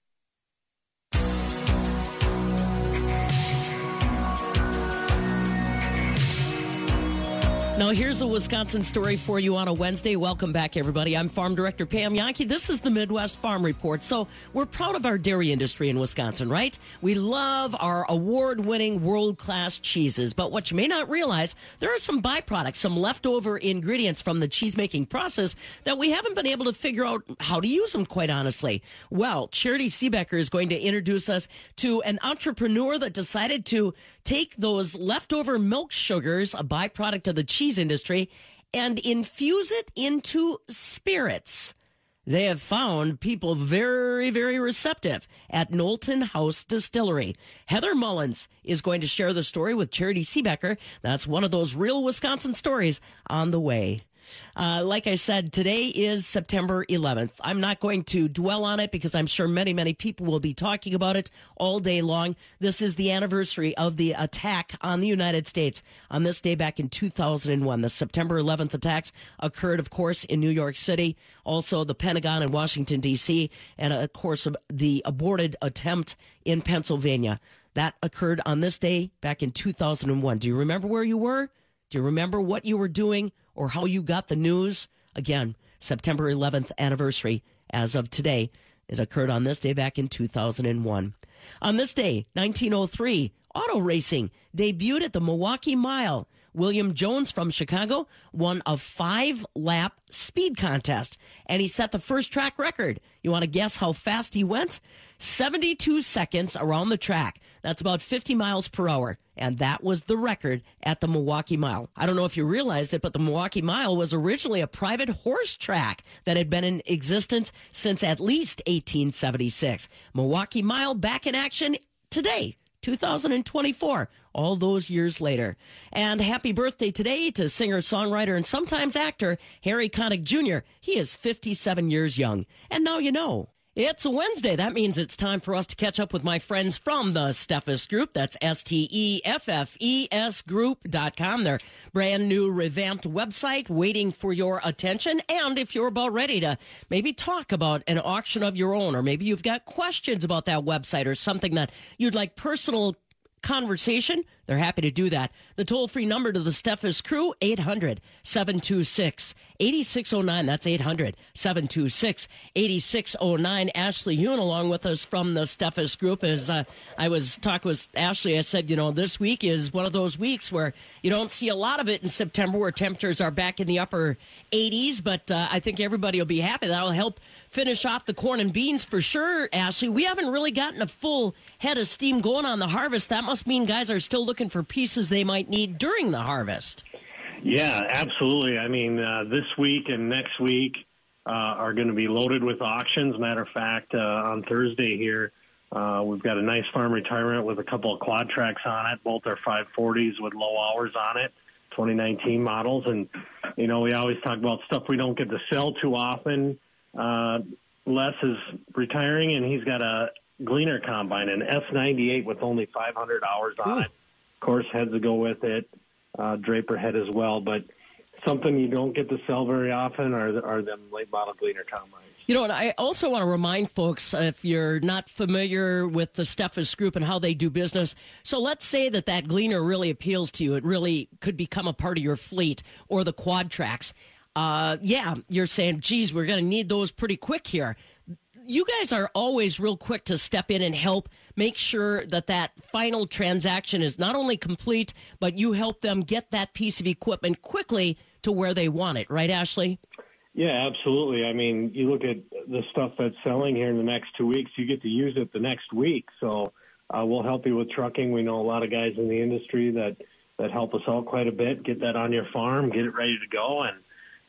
Now, here's a Wisconsin story for you on a Wednesday. Welcome back, everybody. I'm Farm Director Pam Yankee. This is the Midwest Farm Report. So we're proud of our dairy industry in Wisconsin, right? We love our award-winning world-class cheeses. But what you may not realize, there are some byproducts, some leftover ingredients from the cheese-making process that we haven't been able to figure out how to use them, quite honestly. Well, Charity Seebecker is going to introduce us to an entrepreneur that decided to take those leftover milk sugars, a byproduct of the cheese industry, and infuse it into spirits. They have found people very, very receptive at Knowlton House Distillery. Heather Mullins is going to share the story with Charity Seebecker. That's one of those real Wisconsin stories on the way. Uh, like I said, today is September eleventh. I'm not going to dwell on it because I'm sure many, many people will be talking about it all day long. This is the anniversary of the attack on the United States on this day back in two thousand one. The September eleventh attacks occurred, of course, in New York City, also the Pentagon in Washington, D C, and, of course, the aborted attempt in Pennsylvania. That occurred on this day back in two thousand one. Do you remember where you were? Do you remember what you were doing or how you got the news? Again, September eleventh anniversary as of today. It occurred on this day back in two thousand one. On this day, nineteen oh three, auto racing debuted at the Milwaukee Mile. William Jones from Chicago won a five-lap speed contest, and he set the first track record. You want to guess how fast he went? seventy-two seconds around the track. That's about fifty miles per hour, and that was the record at the Milwaukee Mile. I don't know if you realized it, but the Milwaukee Mile was originally a private horse track that had been in existence since at least eighteen seventy-six. Milwaukee Mile back in action today, two thousand twenty-four, all those years later. And happy birthday today to singer, songwriter, and sometimes actor Harry Connick Junior He is fifty-seven years young. And now you know. It's a Wednesday. That means it's time for us to catch up with my friends from the Steffes Group. That's S T E F F E S group dot com. Their brand new revamped website waiting for your attention. And if you're about ready to maybe talk about an auction of your own, or maybe you've got questions about that website or something that you'd like personal conversation, they're happy to do that. The toll-free number to the Steffes crew, eight hundred, seven two six, eight six zero nine. That's eight hundred, seven two six, eight six zero nine. Ashley Hune along with us from the Steffes Group. As uh, I was talking with Ashley, I said, you know, this week is one of those weeks where you don't see a lot of it in September, where temperatures are back in the upper eighties, but uh, I think everybody will be happy. That'll help finish off the corn and beans for sure, Ashley. We haven't really gotten a full head of steam going on the harvest. That must mean guys are still looking for pieces they might need during the harvest. Yeah, absolutely. I mean, uh, this week and next week uh, are going to be loaded with auctions. Matter of fact, uh, on Thursday here, uh, we've got a nice farm retirement with a couple of quad tracks on it. Both are five forties with low hours on it, twenty nineteen models. And, you know, we always talk about stuff we don't get to sell too often. Uh, Les is retiring, and he's got a Gleaner combine, an S ninety-eight with only five hundred hours on Ooh. it. Of course, heads to go with it, uh, Draper head as well. But something you don't get to sell very often are, are them late model Gleaner combines. You know, and I also want to remind folks, if you're not familiar with the Steffes Group and how they do business, so let's say that that Gleaner really appeals to you. It really could become a part of your fleet, or the quad tracks. Uh, yeah, you're saying, geez, we're going to need those pretty quick here. You guys are always real quick to step in and help make sure that that final transaction is not only complete, but you help them get that piece of equipment quickly to where they want it. Right, Ashley? Yeah, absolutely. I mean, you look at the stuff that's selling here in the next two weeks, you get to use it the next week. So uh, we'll help you with trucking. We know a lot of guys in the industry that, that help us out quite a bit. Get that on your farm, get it ready to go, and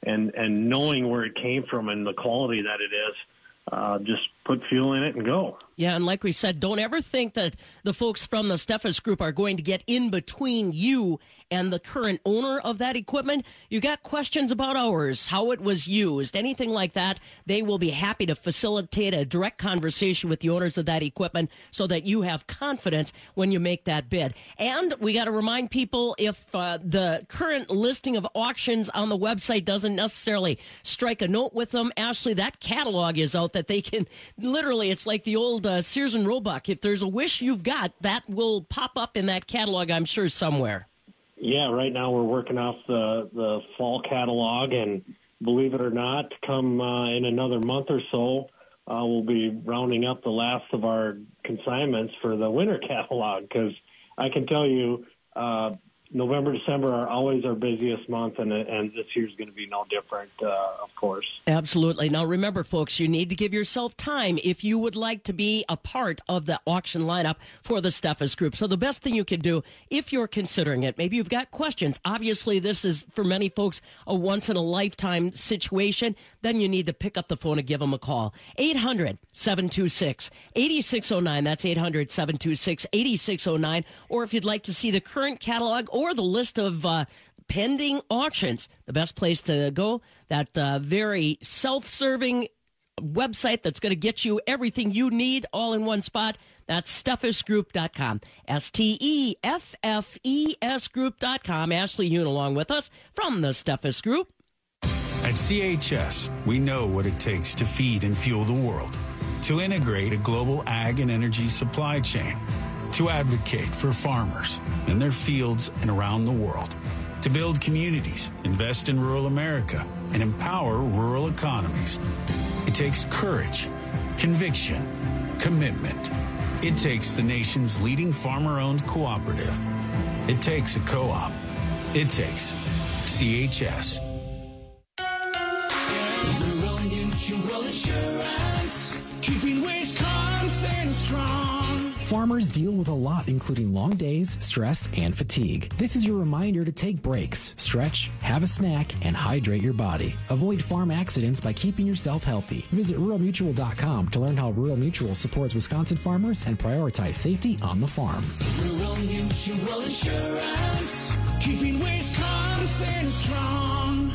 and, and knowing where it came from and the quality that it is, uh, just put fuel in it and go. Yeah, and like we said, don't ever think that the folks from the Steffes Group are going to get in between you and the current owner of that equipment. You got questions about ours, how it was used, anything like that, they will be happy to facilitate a direct conversation with the owners of that equipment so that you have confidence when you make that bid. And we got to remind people, if uh, the current listing of auctions on the website doesn't necessarily strike a note with them, Ashley, that catalog is out that they can, literally, it's like the old uh, Sears and Roebuck. If there's a wish you've got, that will pop up in that catalog, I'm sure, somewhere. Yeah, right now we're working off the, the fall catalog, and believe it or not, come uh, in another month or so, uh, we'll be rounding up the last of our consignments for the winter catalog, because I can tell you uh, November, December are always our busiest month, and, and this year's going to be no different, uh, of course. Absolutely. Now, remember, folks, you need to give yourself time if you would like to be a part of the auction lineup for the Steffes Group. So the best thing you can do, if you're considering it, maybe you've got questions. Obviously, this is, for many folks, a once-in-a-lifetime situation. Then you need to pick up the phone and give them a call. eight hundred, seven two six, eight six zero nine. That's eight hundred, seven two six, eight six zero nine. Or if you'd like to see the current catalog or the list of uh, pending auctions, the best place to go, that uh, very self-serving website that's going to get you everything you need all in one spot. That's steffes group dot com. S T E F F E S group dot com. Ashley Yoon along with us from the Steffes Group. At C H S, we know what it takes to feed and fuel the world, to integrate a global ag and energy supply chain, to advocate for farmers in their fields and around the world, to build communities, invest in rural America, and empower rural economies. It takes courage, conviction, commitment. It takes the nation's leading farmer-owned cooperative. It takes a co-op. It takes C H S. Rural Mutual Insurance, keeping Wisconsin strong. Farmers deal with a lot, including long days, stress, and fatigue. This is your reminder to take breaks, stretch, have a snack, and hydrate your body. Avoid farm accidents by keeping yourself healthy. Visit rural mutual dot com to learn how Rural Mutual supports Wisconsin farmers and prioritize safety on the farm. Rural Mutual Insurance, keeping Wisconsin strong.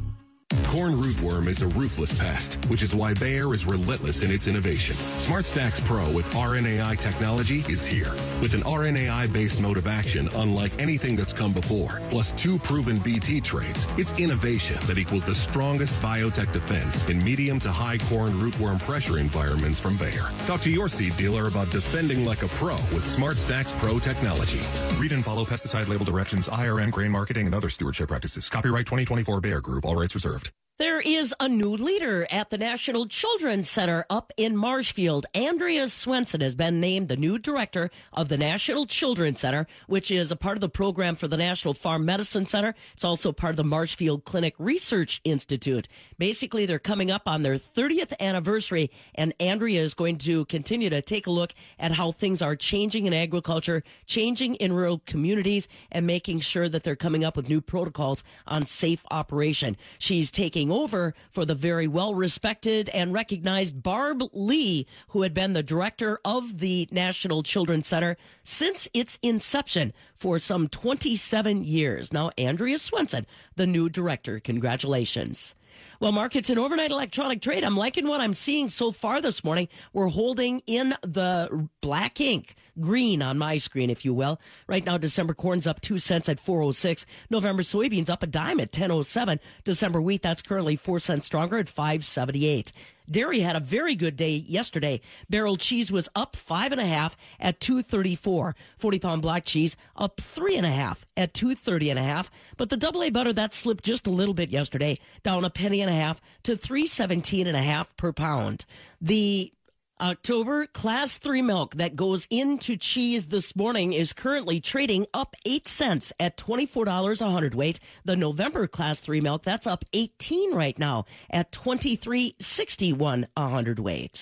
Corn rootworm is a ruthless pest, which is why Bayer is relentless in its innovation. SmartStax Pro with R N A I technology is here. With an R N A I-based mode of action unlike anything that's come before, plus two proven B T traits, it's innovation that equals the strongest biotech defense in medium to high corn rootworm pressure environments from Bayer. Talk to your seed dealer about defending like a pro with SmartStax Pro technology. Read and follow pesticide label directions, I R N, grain marketing, and other stewardship practices. Copyright twenty twenty-four Bayer Group. All rights reserved. There is a new leader at the National Children's Center up in Marshfield. Andrea Swenson has been named the new director of the National Children's Center, which is a part of the program for the National Farm Medicine Center. It's also part of the Marshfield Clinic Research Institute. Basically, they're coming up on their thirtieth anniversary, and Andrea is going to continue to take a look at how things are changing in agriculture, changing in rural communities, and making sure that they're coming up with new protocols on safe operation. She's taking over for the very well-respected and recognized Barb Lee, who had been the director of the National Children's Center since its inception for some twenty-seven years. Now, Andrea Swenson, the new director. Congratulations. Well, markets and overnight electronic trade, I'm liking what I'm seeing so far this morning. We're holding in the black ink, green on my screen, if you will. Right now, December corn's up two cents at four oh six. November soybeans up a dime at ten oh seven. December wheat, that's currently four cents stronger at five seventy-eight. Dairy had a very good day yesterday. Barrel cheese was up five and a half at two thirty-four. forty pound black cheese up three and a half at two thirty and a half. But the double A butter, that slipped just a little bit yesterday, down a penny and a half to three seventeen and a half per pound. The October class three milk that goes into cheese this morning is currently trading up eight cents at twenty-four dollars a hundredweight. The November class three milk, that's up eighteen right now at twenty-three sixty-one a hundredweight.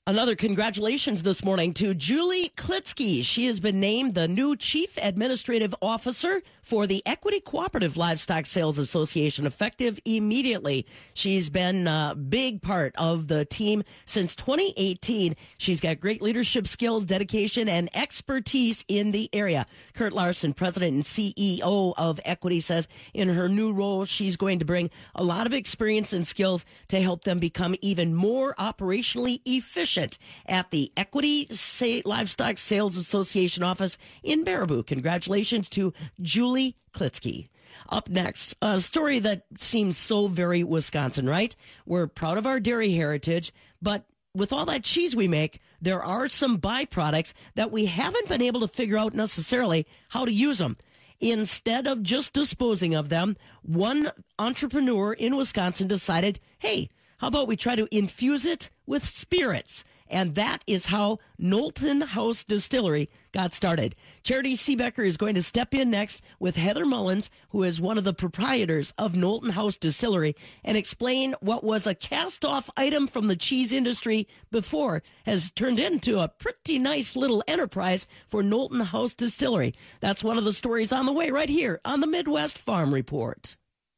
Another congratulations this morning to Julie Klitsky. She has been named the new Chief Administrative Officer for the Equity Cooperative Livestock Sales Association, effective immediately. She's been a big part of the team since twenty eighteen. She's got great leadership skills, dedication, and expertise in the area. Kurt Larson, President and C E O of Equity, says in her new role, she's going to bring a lot of experience and skills to help them become even more operationally efficient at the Equity Livestock Sales Association office in Baraboo. Congratulations to Julie Klitsky. Up next, a story that seems so very Wisconsin, right? We're proud of our dairy heritage, but with all that cheese we make, there are some byproducts that we haven't been able to figure out necessarily how to use them. Instead of just disposing of them, one entrepreneur in Wisconsin decided, hey, how about we try to infuse it with spirits? And that is how Knowlton House Distillery got started. Charity Seebecker is going to step in next with Heather Mullins, who is one of the proprietors of Knowlton House Distillery, and explain what was a cast-off item from the cheese industry before has turned into a pretty nice little enterprise for Knowlton House Distillery. That's one of the stories on the way right here on the Midwest Farm Report.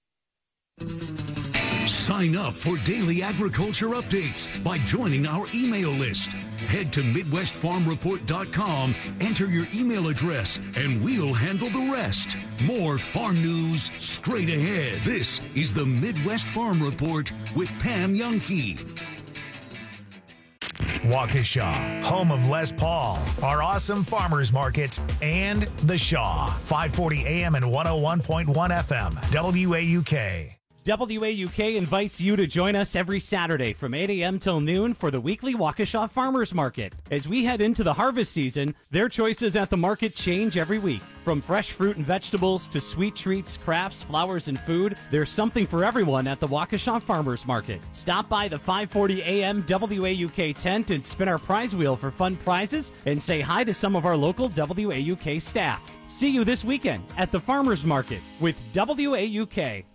Sign up for daily agriculture updates by joining our email list. Head to Midwest Farm Report dot com, enter your email address, and we'll handle the rest. More farm news straight ahead. This is the Midwest Farm Report with Pam Youngkey. Waukesha, home of Les Paul, our awesome farmers market, and The Shaw, five forty A M and one oh one point one F M, W A U K. W A U K invites you to join us every Saturday from eight A M till noon for the weekly Waukesha Farmers Market. As we head into the harvest season, their choices at the market change every week. From fresh fruit and vegetables to sweet treats, crafts, flowers, and food, there's something for everyone at the Waukesha Farmers Market. Stop by the five forty A M W A U K tent and spin our prize wheel for fun prizes and say hi to some of our local W A U K staff. See you this weekend at the Farmers Market with W A U K.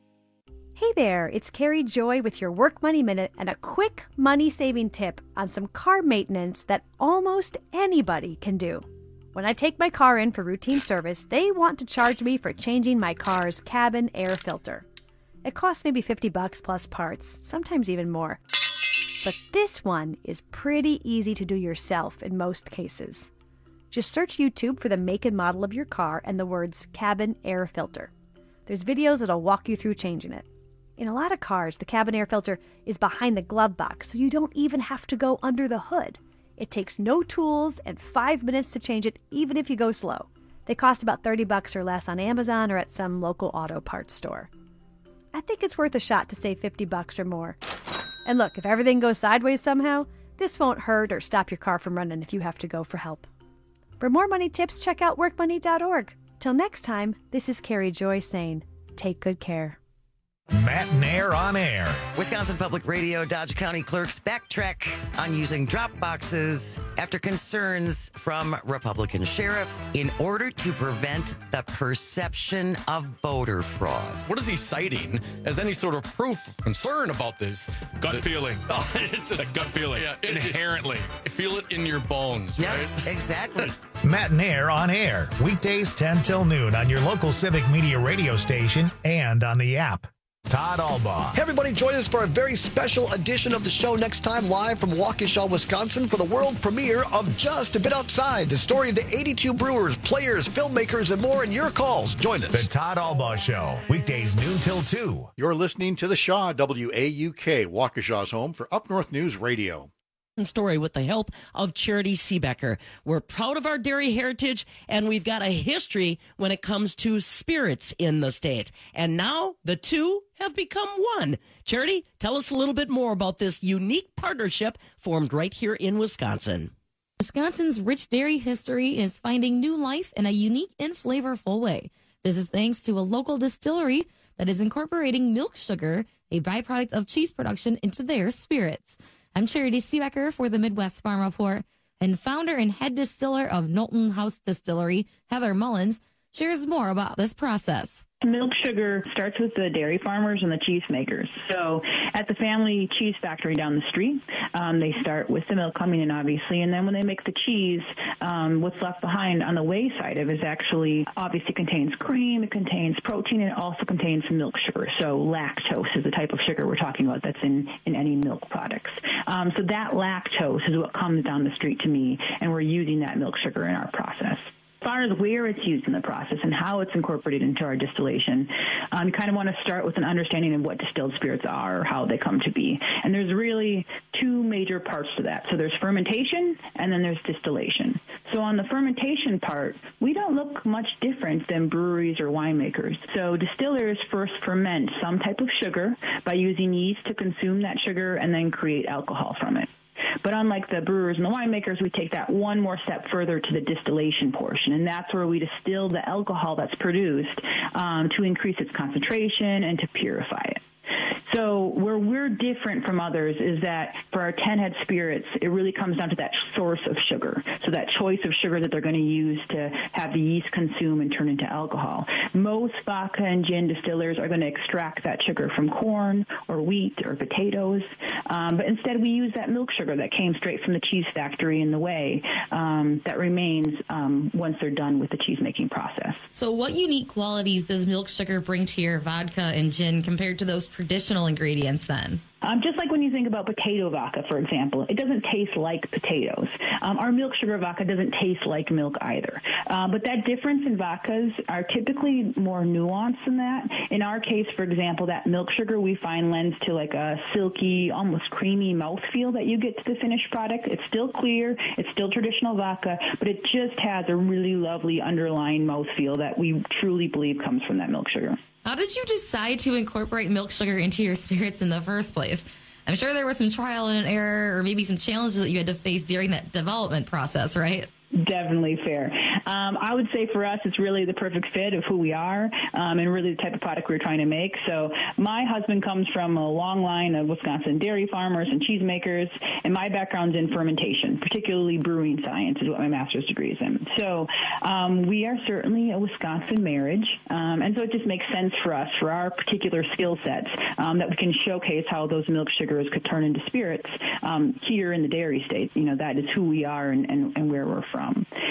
Hey there, it's Carrie Joy with your Work Money Minute and a quick money-saving tip on some car maintenance that almost anybody can do. When I take my car in for routine service, they want to charge me for changing my car's cabin air filter. It costs maybe fifty bucks plus parts, sometimes even more. But this one is pretty easy to do yourself in most cases. Just search YouTube for the make and model of your car and the words cabin air filter. There's videos that'll walk you through changing it. In a lot of cars, the cabin air filter is behind the glove box, so you don't even have to go under the hood. It takes no tools and five minutes to change it, even if you go slow. They cost about thirty bucks or less on Amazon or at some local auto parts store. I think it's worth a shot to save fifty bucks or more. And look, if everything goes sideways somehow, this won't hurt or stop your car from running if you have to go for help. For more money tips, check out work money dot org. Till next time, this is Carrie Joy saying, take good care. Matt and Air on air. Wisconsin Public Radio Dodge County clerks backtrack on using drop boxes after concerns from Republican sheriff in order to prevent the perception of voter fraud. What is he citing as any sort of proof of concern about this? Gut The- feeling. Oh, it's That gut feeling. Yeah, it- Inherently. it- feel it in your bones. Yes, right? exactly. Matt and Air on air. Weekdays ten till noon on your local Civic Media radio station and on the app. Todd Albaugh. Hey, everybody, join us for a very special edition of the show next time, live from Waukesha, Wisconsin, for the world premiere of Just a Bit Outside, the story of the eighty-two brewers, players, filmmakers, and more, and your calls. Join us. The Todd Albaugh Show, weekdays noon till two. You're listening to The Shaw, W A U K, Waukesha's home for Up North News Radio. Story with the help of Charity Seebecker. We're proud of our dairy heritage, and we've got a history when it comes to spirits in the state. And now the two have become one. Charity, tell us a little bit more about this unique partnership formed right here in Wisconsin. Wisconsin's rich dairy history is finding new life in a unique and flavorful way. This is thanks to a local distillery that is incorporating milk sugar, a byproduct of cheese production, into their spirits. I'm Charity Seebecker for the Midwest Farm Report, and founder and head distiller of Knowlton House Distillery, Heather Mullins, shares more about this process. Milk sugar starts with the dairy farmers and the cheese makers. So at the family cheese factory down the street, um, they start with the milk coming in, obviously, and then when they make the cheese, um, what's left behind on the whey side of it is actually obviously contains cream, it contains protein, and it also contains milk sugar. So lactose is the type of sugar we're talking about that's in, in any milk products. Um, so that lactose is what comes down the street to me, and we're using that milk sugar in our process. As far as where it's used in the process and how it's incorporated into our distillation, um, you kind of want to start with an understanding of what distilled spirits are or how they come to be. And there's really two major parts to that. So there's fermentation and then there's distillation. So on the fermentation part, we don't look much different than breweries or winemakers. So distillers first ferment some type of sugar by using yeast to consume that sugar and then create alcohol from it. But unlike the brewers and the winemakers, we take that one more step further to the distillation portion, and that's where we distill the alcohol that's produced um, to increase its concentration and to purify it. So where we're different from others is that for our ten-head spirits, it really comes down to that source of sugar. So that choice of sugar that they're going to use to have the yeast consume and turn into alcohol. Most vodka and gin distillers are going to extract that sugar from corn or wheat or potatoes. Um, but instead we use that milk sugar that came straight from the cheese factory in the whey um, that remains um, once they're done with the cheese-making process. So what unique qualities does milk sugar bring to your vodka and gin compared to those traditional ingredients then? Um, just like when you think about potato vodka, for example, it doesn't taste like potatoes. Um, our milk sugar vodka doesn't taste like milk either. Uh, but that difference in vodkas are typically more nuanced than that. In our case, for example, that milk sugar we find lends to like a silky, almost creamy mouthfeel that you get to the finished product. It's still clear, it's still traditional vodka, but it just has a really lovely underlying mouthfeel that we truly believe comes from that milk sugar. How did you decide to incorporate milk sugar into your spirits in the first place? I'm sure there was some trial and error or maybe some challenges that you had to face during that development process, right? Definitely fair. Um, I would say for us, it's really the perfect fit of who we are um, and really the type of product we're trying to make. So my husband comes from a long line of Wisconsin dairy farmers and cheesemakers, and my background's in fermentation, particularly brewing science is what my master's degree is in. So um, we are certainly a Wisconsin marriage, um, and so it just makes sense for us, for our particular skill sets, um, that we can showcase how those milk sugars could turn into spirits um, here in the dairy state. You know, that is who we are and, and, and where we're from.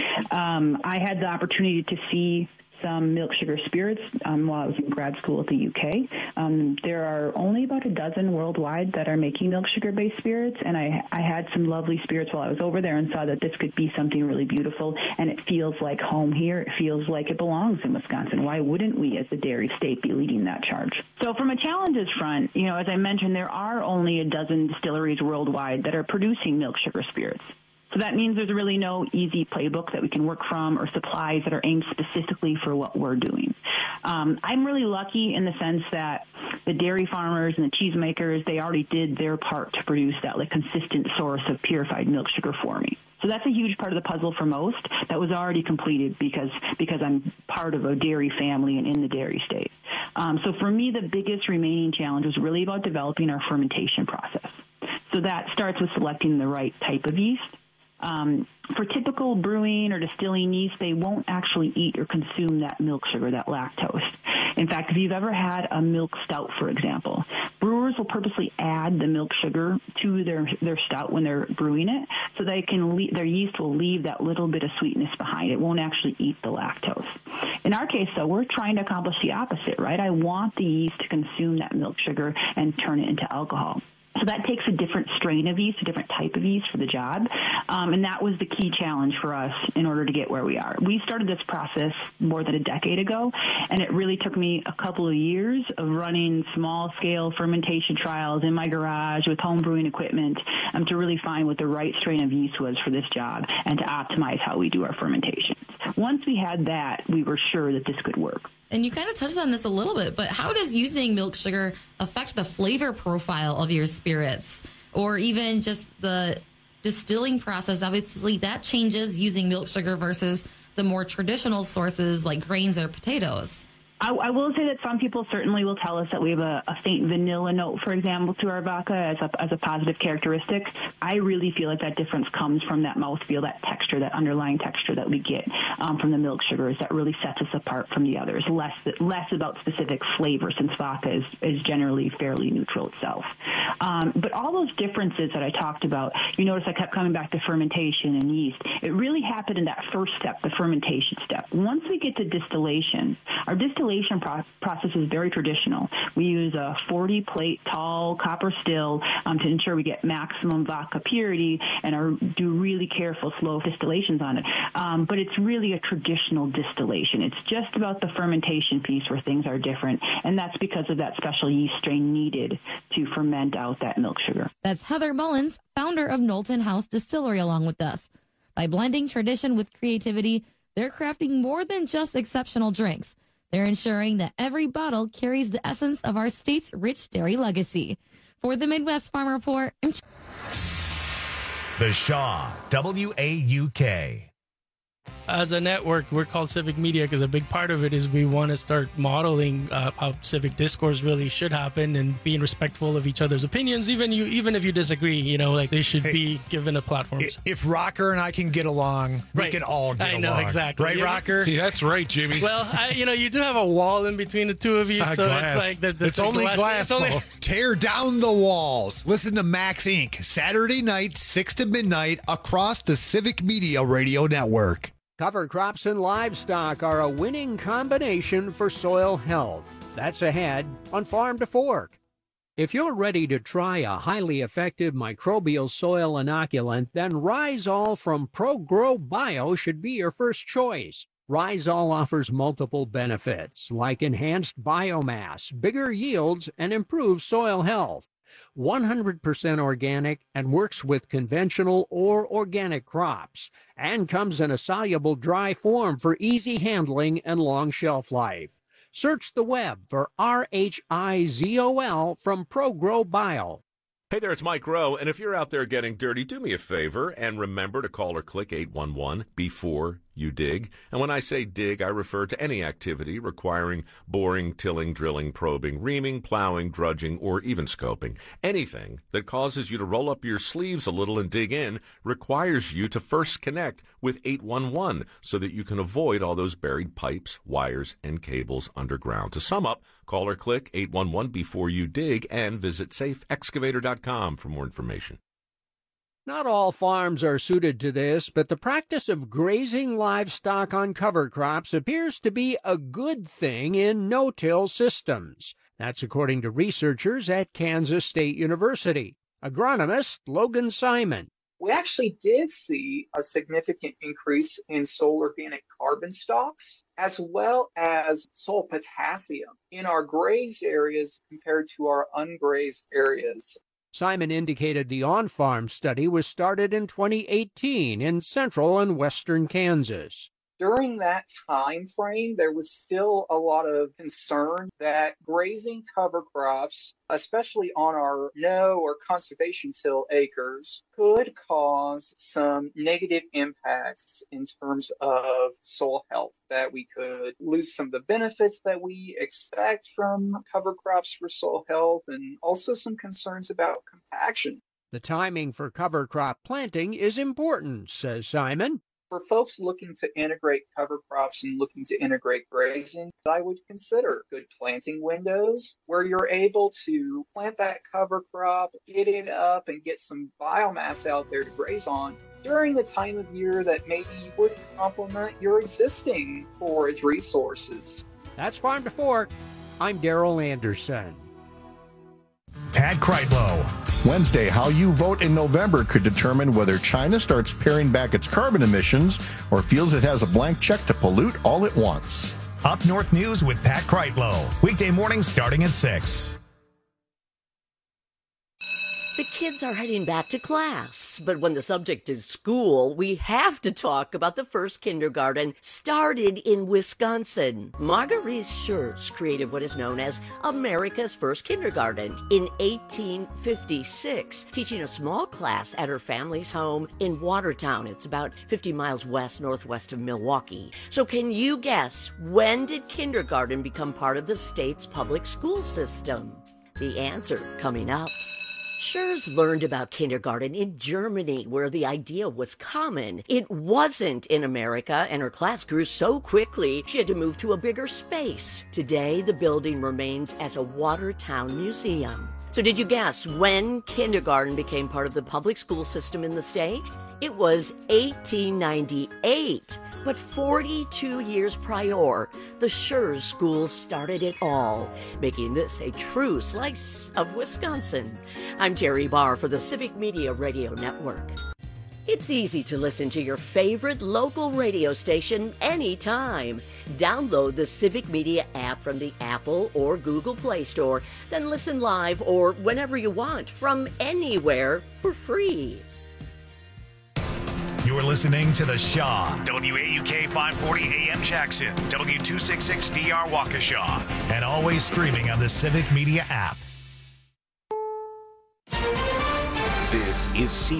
Um, I had the opportunity to see some milk sugar spirits um, while I was in grad school at the U K. Um, there are only about a dozen worldwide that are making milk sugar-based spirits, and I, I had some lovely spirits while I was over there and saw that this could be something really beautiful, and it feels like home here. It feels like it belongs in Wisconsin. Why wouldn't we, as a dairy state, be leading that charge? So from a challenges front, you know, as I mentioned, there are only a dozen distilleries worldwide that are producing milk sugar spirits. So that means there's really no easy playbook that we can work from or supplies that are aimed specifically for what we're doing. Um, I'm really lucky in the sense that the dairy farmers and the cheesemakers, they already did their part to produce that like consistent source of purified milk sugar for me. So that's a huge part of the puzzle for most that was already completed because because I'm part of a dairy family and in the dairy state. Um, so for me, the biggest remaining challenge was really about developing our fermentation process. So that starts with selecting the right type of yeast. Um, for typical brewing or distilling yeast, they won't actually eat or consume that milk sugar, that lactose. In fact, if you've ever had a milk stout, for example, brewers will purposely add the milk sugar to their their stout when they're brewing it, so they can le- their yeast will leave that little bit of sweetness behind. It won't actually eat the lactose. In our case, though, we're trying to accomplish the opposite, right? I want the yeast to consume that milk sugar and turn it into alcohol. So that takes a different strain of yeast, a different type of yeast for the job. Um, and that was the key challenge for us in order to get where we are. We started this process more than a decade ago, and it really took me a couple of years of running small-scale fermentation trials in my garage with home brewing equipment um, to really find what the right strain of yeast was for this job and to optimize how we do our fermentations. Once we had that, we were sure that this could work. And you kind of touched on this a little bit, but how does using milk sugar affect the flavor profile of your spirits or even just the distilling process? Obviously, that changes using milk sugar versus the more traditional sources like grains or potatoes. I, I will say that some people certainly will tell us that we have a, a faint vanilla note, for example, to our vodka as a, as a positive characteristic. I really feel like that difference comes from that mouthfeel, that texture, that underlying texture that we get um, from the milk sugars that really sets us apart from the others. Less less about specific flavor, since vodka is, is generally fairly neutral itself. Um, but all those differences that I talked about, you notice I kept coming back to fermentation and yeast. It really happened in that first step, the fermentation step. Once we get to distillation, our distillation pro- process is very traditional. We use a forty plate tall copper still um, to ensure we get maximum vodka purity and are, do really careful, slow distillations on it. Um, but it's really a traditional distillation. It's just about the fermentation piece where things are different, and that's because of that special yeast strain needed to ferment out that milk sugar. That's Heather Mullins, founder of Knowlton House Distillery, along with us. By blending tradition with creativity, they're crafting more than just exceptional drinks. They're ensuring that every bottle carries the essence of our state's rich dairy legacy. For the Midwest Farm Report, I'm The Shaw, W A U K. As a network, we're called Civic Media because a big part of it is we want to start modeling uh, how civic discourse really should happen and being respectful of each other's opinions. Even you, even if you disagree, you know, like they should Hey, be given a platform. If Rocker and I can get along, Right. we can all get I along. know, exactly. Right, Yeah. Rocker? Yeah, that's right, Jimmy. Well, I, you know, you do have a wall in between the two of you, Uh, so glass. it's like there- there's it's a only glass- glass. it's only- though. Tear down the walls. Listen to Max Incorporated. Saturday night, six to midnight, across the Civic Media Radio Network. Cover crops and livestock are a winning combination for soil health. That's ahead on Farm to Fork. If you're ready to try a highly effective microbial soil inoculant, then Rhizol from ProGrow Bio should be your first choice. Rhizol offers multiple benefits like enhanced biomass, bigger yields, and improved soil health. one hundred percent organic and works with conventional or organic crops, and comes in a soluble dry form for easy handling and long shelf life. Search the web for R H I Z O L from ProGrow Bio. Hey there, it's Mike Rowe, and if you're out there getting dirty, do me a favor and remember to call or click eight one one before you dig. And when I say dig, I refer to any activity requiring boring, tilling, drilling, probing, reaming, plowing, drudging, or even scoping. Anything that causes you to roll up your sleeves a little and dig in requires you to first connect with eight one one so that you can avoid all those buried pipes, wires, and cables underground. To sum up, call or click eight one one before you dig and visit safe excavator dot com for more information. Not all farms are suited to this, but the practice of grazing livestock on cover crops appears to be a good thing in no-till systems. That's according to researchers at Kansas State University. Agronomist Logan Simon. We actually did see a significant increase in soil organic carbon stocks, as well as soil potassium in our grazed areas compared to our ungrazed areas. Simon indicated the on-farm study was started in twenty eighteen in central and western Kansas. During that time frame, there was still a lot of concern that grazing cover crops, especially on our no or conservation till acres, could cause some negative impacts in terms of soil health, that we could lose some of the benefits that we expect from cover crops for soil health, and also some concerns about compaction. The timing for cover crop planting is important, says Simon. For folks looking to integrate cover crops and looking to integrate grazing, I would consider good planting windows where you're able to plant that cover crop, get it up, and get some biomass out there to graze on during the time of year that maybe would complement your existing forage resources. That's Farm to Fork. I'm Daryl Anderson. Pat Kreitlow. Wednesday, how you vote in November could determine whether China starts paring back its carbon emissions or feels it has a blank check to pollute all at once. Up North News with Pat Kreitlow. Weekday mornings starting at six. The kids are heading back to class, but when the subject is school, we have to talk about the first kindergarten started in Wisconsin. Marguerite Schurz created what is known as America's first kindergarten in eighteen fifty-six, teaching a small class at her family's home in Watertown. It's about fifty miles west northwest of Milwaukee. So can you guess, when did kindergarten become part of the state's public school system? The answer coming up. Schurz learned about kindergarten in Germany, where the idea was common. It wasn't in America, and her class grew so quickly she had to move to a bigger space. Today, the building remains as a Watertown museum. So did you guess when kindergarten became part of the public school system in the state? It was eighteen ninety-eight. But forty-two years prior, the Schurz School started it all, making this a true slice of Wisconsin. I'm Terry Barr for the Civic Media Radio Network. It's easy to listen to your favorite local radio station anytime. Download the Civic Media app from the Apple or Google Play Store, then listen live or whenever you want from anywhere for free. You're listening to The Shaw, W A U K five forty A M Jackson, W two sixty-six D R Waukesha, and always streaming on the Civic Media app. This is C